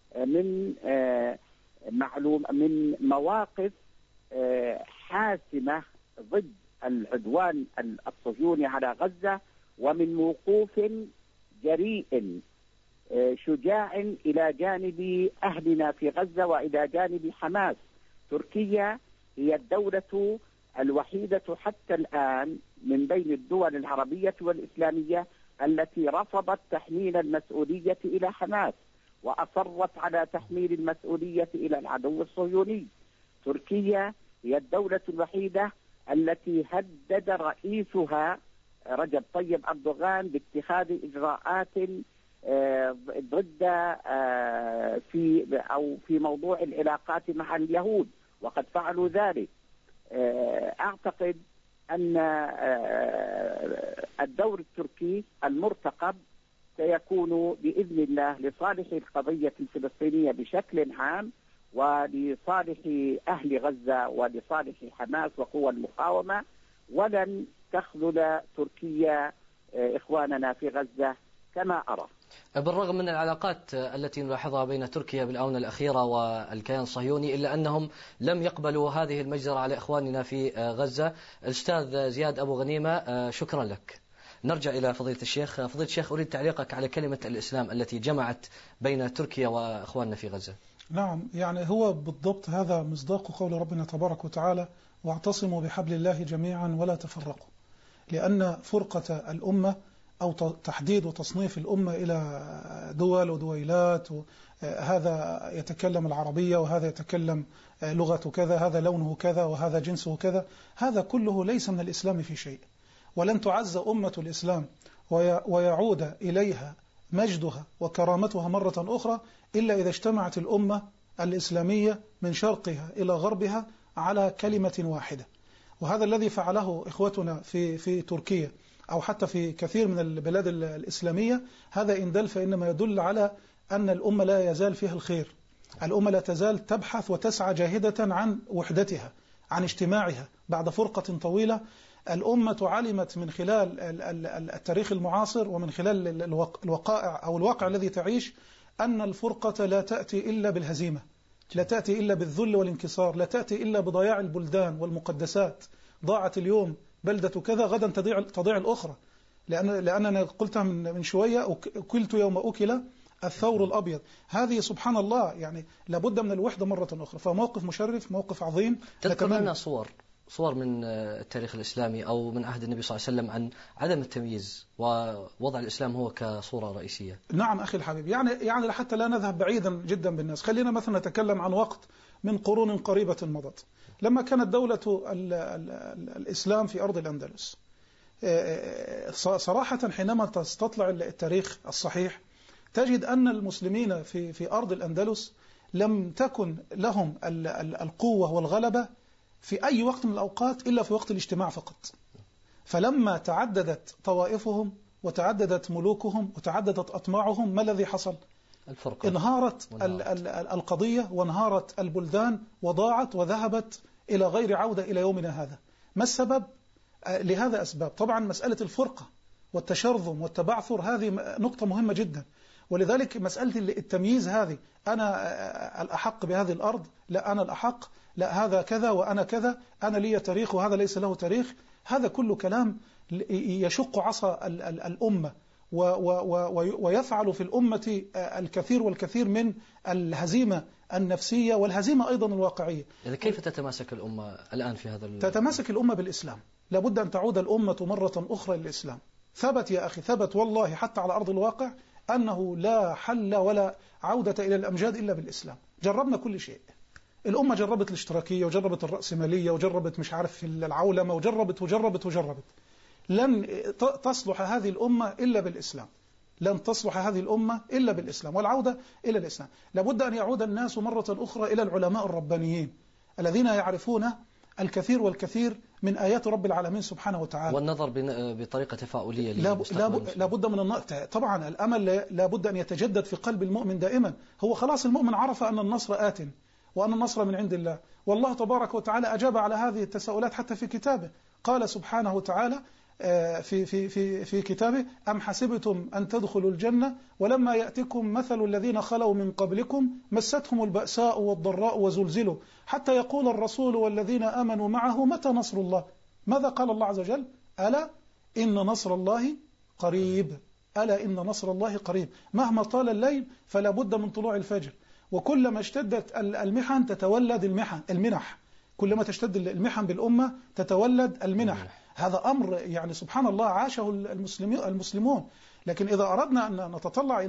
من مواقف حاسمة ضد العدوان الصهيوني على غزة، ومن وقوف جريء شجاع إلى جانب أهلنا في غزة وإلى جانب حماس. تركيا هي الدولة الوحيدة حتى الآن من بين الدول العربية والإسلامية التي رفضت تحميل المسؤولية إلى حماس، وأصرت على تحميل المسؤولية إلى العدو الصهيوني. تركيا هي الدولة الوحيدة التي هدد رئيسها رجب طيب أردوغان باتخاذ إجراءات ضد في موضوع العلاقات مع اليهود، وقد فعلوا ذلك. أعتقد أن الدور التركي المرتقب سيكون بإذن الله لصالح القضية الفلسطينية بشكل عام، ولصالح أهل غزة ولصالح حماس وقوى المقاومة، ولن تخذل تركيا إخواننا في غزة كما أرى. بالرغم من العلاقات التي نلاحظها بين تركيا بالآونة الأخيرة والكيان الصهيوني، إلا أنهم لم يقبلوا هذه المجزرة على إخواننا في غزة. الأستاذ زياد أبو غنيمة، شكرا لك. نرجع إلى فضيلة الشيخ. فضيلة الشيخ، أريد تعليقك على كلمة الإسلام التي جمعت بين تركيا وإخواننا في غزة. نعم، يعني هو بالضبط هذا مصداق قول ربنا تبارك وتعالى: واعتصموا بحبل الله جميعا ولا تفرقوا. لأن فرقة الأمة أو تحديد وتصنيف الأمة إلى دول ودويلات، هذا يتكلم العربية وهذا يتكلم لغة كذا، هذا لونه كذا وهذا جنسه كذا، هذا كله ليس من الإسلام في شيء. ولن تعز أمة الإسلام ويعود إليها مجدها وكرامتها مرة أخرى إلا إذا اجتمعت الأمة الإسلامية من شرقها إلى غربها على كلمة واحدة. وهذا الذي فعله إخوتنا في تركيا أو حتى في كثير من البلاد الإسلامية. هذا إن دل فإنما يدل على أن الأمة لا يزال فيها الخير. الأمة لا تزال تبحث وتسعى جاهدة عن وحدتها، عن اجتماعها بعد فرقة طويلة. الأمة علمت من خلال التاريخ المعاصر ومن خلال الوقائع أو الواقع الذي تعيش أن الفرقة لا تأتي إلا بالهزيمة، لا تأتي إلا بالذل والانكسار، لا تأتي إلا بضياع البلدان والمقدسات. ضاعت اليوم بلدة كذا، غدا تضيع الأخرى. لأننا قلتها من شوية: أكلت يوم أكل الثور الأبيض. هذه سبحان الله يعني لابد من الوحدة مرة أخرى. فموقف مشرف، موقف عظيم. تذكر لنا صور من التاريخ الإسلامي أو من عهد النبي صلى الله عليه وسلم عن عدم التمييز ووضع الإسلام هو كصورة رئيسية. نعم أخي الحبيب، يعني حتى لا نذهب بعيدا جدا بالناس. خلينا مثلا نتكلم عن وقت من قرون قريبة مضت، لما كانت دولة الإسلام في أرض الأندلس. صراحة حينما تستطلع التاريخ الصحيح تجد أن المسلمين في أرض الأندلس لم تكن لهم القوة والغلبة في أي وقت من الأوقات إلا في وقت الاجتماع فقط. فلما تعددت طوائفهم وتعددت ملوكهم وتعددت أطماعهم، ما الذي حصل؟ الفرقة. انهارت القضية وانهارت البلدان وضاعت وذهبت إلى غير عودة إلى يومنا هذا. ما السبب؟ لهذا أسباب. طبعا مسألة الفرقة والتشرذم والتبعثر هذه نقطة مهمة جدا. ولذلك مسألة التمييز هذه، أنا الأحق بهذه الأرض، لا أنا الأحق، لا هذا كذا وأنا كذا، أنا لي تاريخ وهذا ليس له تاريخ، هذا كله كلام يشق عصا الأمة ويفعل في الأمة الكثير والكثير من الهزيمة النفسية والهزيمة أيضا الواقعية. إذا كيف تتماسك الأمة الآن في هذا تتماسك الأمة بالإسلام. لابد أن تعود الأمة مرة أخرى للإسلام. ثبت يا أخي، ثبت والله حتى على أرض الواقع أنه لا حل ولا عودة إلى الأمجاد إلا بالإسلام. جربنا كل شيء، الأمة جربت الاشتراكية وجربت الرأسمالية وجربت مش عارف العولمة وجربت. لن تصلح هذه الأمة إلا بالإسلام، لن تصلح هذه الأمة إلا بالإسلام والعودة إلى الإسلام. لابد أن يعود الناس مرة أخرى إلى العلماء الربانيين الذين يعرفون الكثير والكثير من آيات رب العالمين سبحانه وتعالى، والنظر بطريقة تفاؤلية. لابد من النظر. طبعا الأمل لابد أن يتجدد في قلب المؤمن دائما. هو خلاص المؤمن عرف أن النصر آت وأن النصر من عند الله، والله تبارك وتعالى أجاب على هذه التساؤلات حتى في كتابه. قال سبحانه وتعالى في كتابه: أم حسبتم أن تدخلوا الجنة ولما يأتكم مثل الذين خلوا من قبلكم مستهم البأساء والضراء وزلزلوا حتى يقول الرسول والذين آمنوا معه متى نصر الله. ماذا قال الله عز وجل؟ ألا إن نصر الله قريب. ألا إن نصر الله قريب. مهما طال الليل فلا بد من طلوع الفجر، وكلما اشتدت المحن تتولد المنح. كلما تشتد المحن بالأمة تتولد المنح. هذا أمر يعني سبحان الله عاشه المسلمون. لكن إذا أردنا أن نتطلع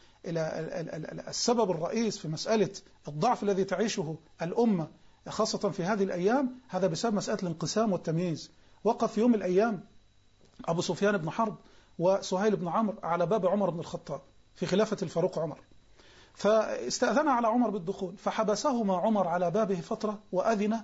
إلى السبب الرئيس في مسألة الضعف الذي تعيشه الأمة خاصة في هذه الأيام، هذا بسبب مسألة الانقسام والتمييز. وقف في يوم من الأيام أبو سفيان بن حرب وسهيل بن عمرو على باب عمر بن الخطاب في خلافة الفاروق عمر، فاستأذن على عمر بالدخول، فحبسهما عمر على بابه فترة وأذن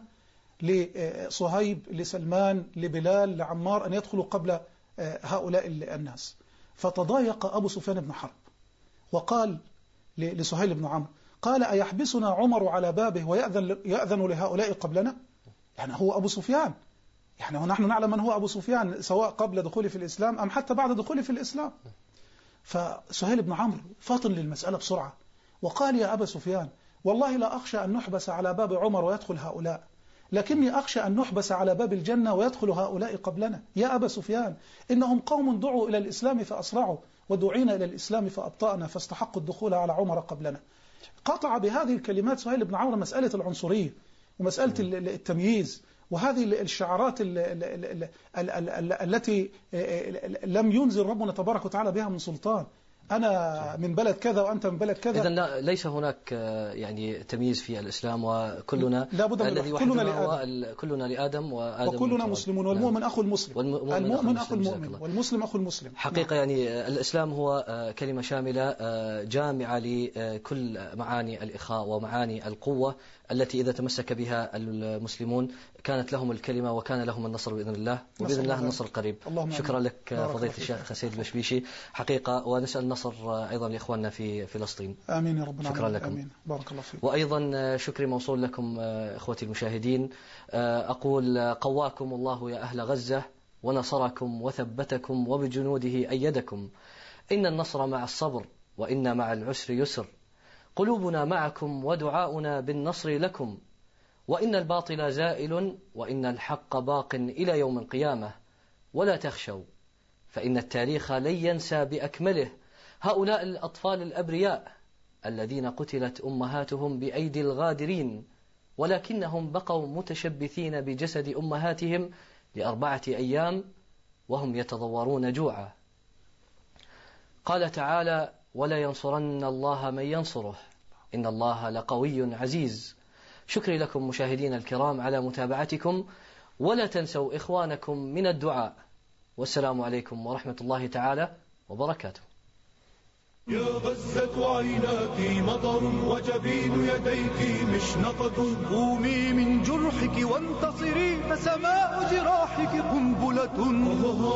لصهيب لسلمان لبلال لعمار أن يدخلوا قبل هؤلاء الناس. فتضايق أبو سفيان بن حرب وقال لسهيل بن عمرو، قال: أيحبسنا عمر على بابه ويأذن لهؤلاء قبلنا؟ يعني هو أبو سفيان، يعني ونحن نعلم من هو أبو سفيان سواء قبل دخوله في الإسلام أم حتى بعد دخوله في الإسلام. فسهيل بن عمرو فاطن للمسألة بسرعة وقال: يا أبا سفيان، والله لا أخشى أن نحبس على باب عمر ويدخل هؤلاء، لكني أخشى أن نحبس على باب الجنة ويدخل هؤلاء قبلنا. يا أبا سفيان، إنهم قوم دعوا إلى الإسلام فأسرعوا ودعينا إلى الإسلام فأبطأنا فاستحقوا الدخول على عمر قبلنا. قطع بهذه الكلمات سهيل بن عمرو مسألة العنصرية ومسألة التمييز وهذه الشعارات التي لم ينزل ربنا تبارك وتعالى بها من سلطان. أنا من بلد كذا وأنت من بلد كذا. إذن ليس هناك يعني تمييز في الإسلام، وكلنا الذي كلنا لآدم وكلنا مسلمون، والمؤمن أخو المسلم، المؤمن أخو المؤمن، والمسلم أخو المسلم. حقيقة يعني الإسلام هو كلمة شاملة جامعة لكل معاني الإخاء ومعاني القوة التي إذا تمسك بها المسلمون كانت لهم الكلمة وكان لهم النصر بإذن الله، وبإذن الله النصر قريب. شكرا لك فضيلة الشيخ سيد البشبيشي حقيقة، ونسأل النصر أيضا لإخواننا في فلسطين. آمين يا رب العالمين. شكرا لكم. آمين. بارك الله فيك. وأيضا شكري موصول لكم إخوتي المشاهدين، أقول قواكم الله يا أهل غزة، ونصركم وثبتكم وبجنوده أيدكم. إن النصر مع الصبر وإن مع العسر يسر، قلوبنا معكم ودعاؤنا بالنصر لكم، وإن الباطل زائل وإن الحق باق إلى يوم القيامة. ولا تخشوا فإن التاريخ لن ينسى بأكمله هؤلاء الأطفال الأبرياء الذين قتلت أمهاتهم بأيدي الغادرين، ولكنهم بقوا متشبثين بجسد أمهاتهم ل4 أيام وهم يتضورون جوعا. قال تعالى: ولا ينصرن الله من ينصره إن الله لقوي عزيز. شكري لكم مشاهدين الكرام على متابعتكم، ولا تنسوا إخوانكم من الدعاء، والسلام عليكم ورحمة الله تعالى وبركاته. يا غزة عيناك مطر وجبين يديك مشنقة، قومي من جرحك وانتصري فسماء جراحك قنبلة.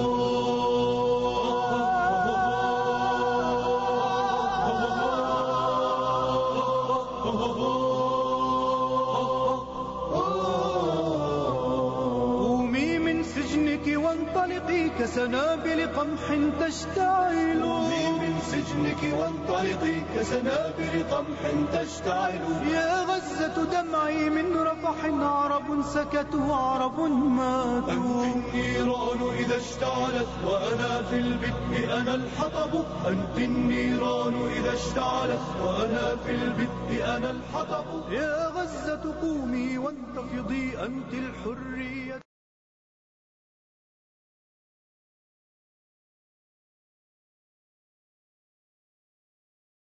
وانطلقي كسنابل قمح تشتعل، من سجنك وانطلقي كسنابل قمح تشتعل. يا غزة دمعي من رفح، عرب سكتوا عرب ماتوا. أنت النيران إذا اشتعلت وأنا في البدء أنا الحطب، أنت النيران إذا اشتعلت وأنا في البدء أنا الحطب. يا غزة قومي وانتفضي أنت الحرية.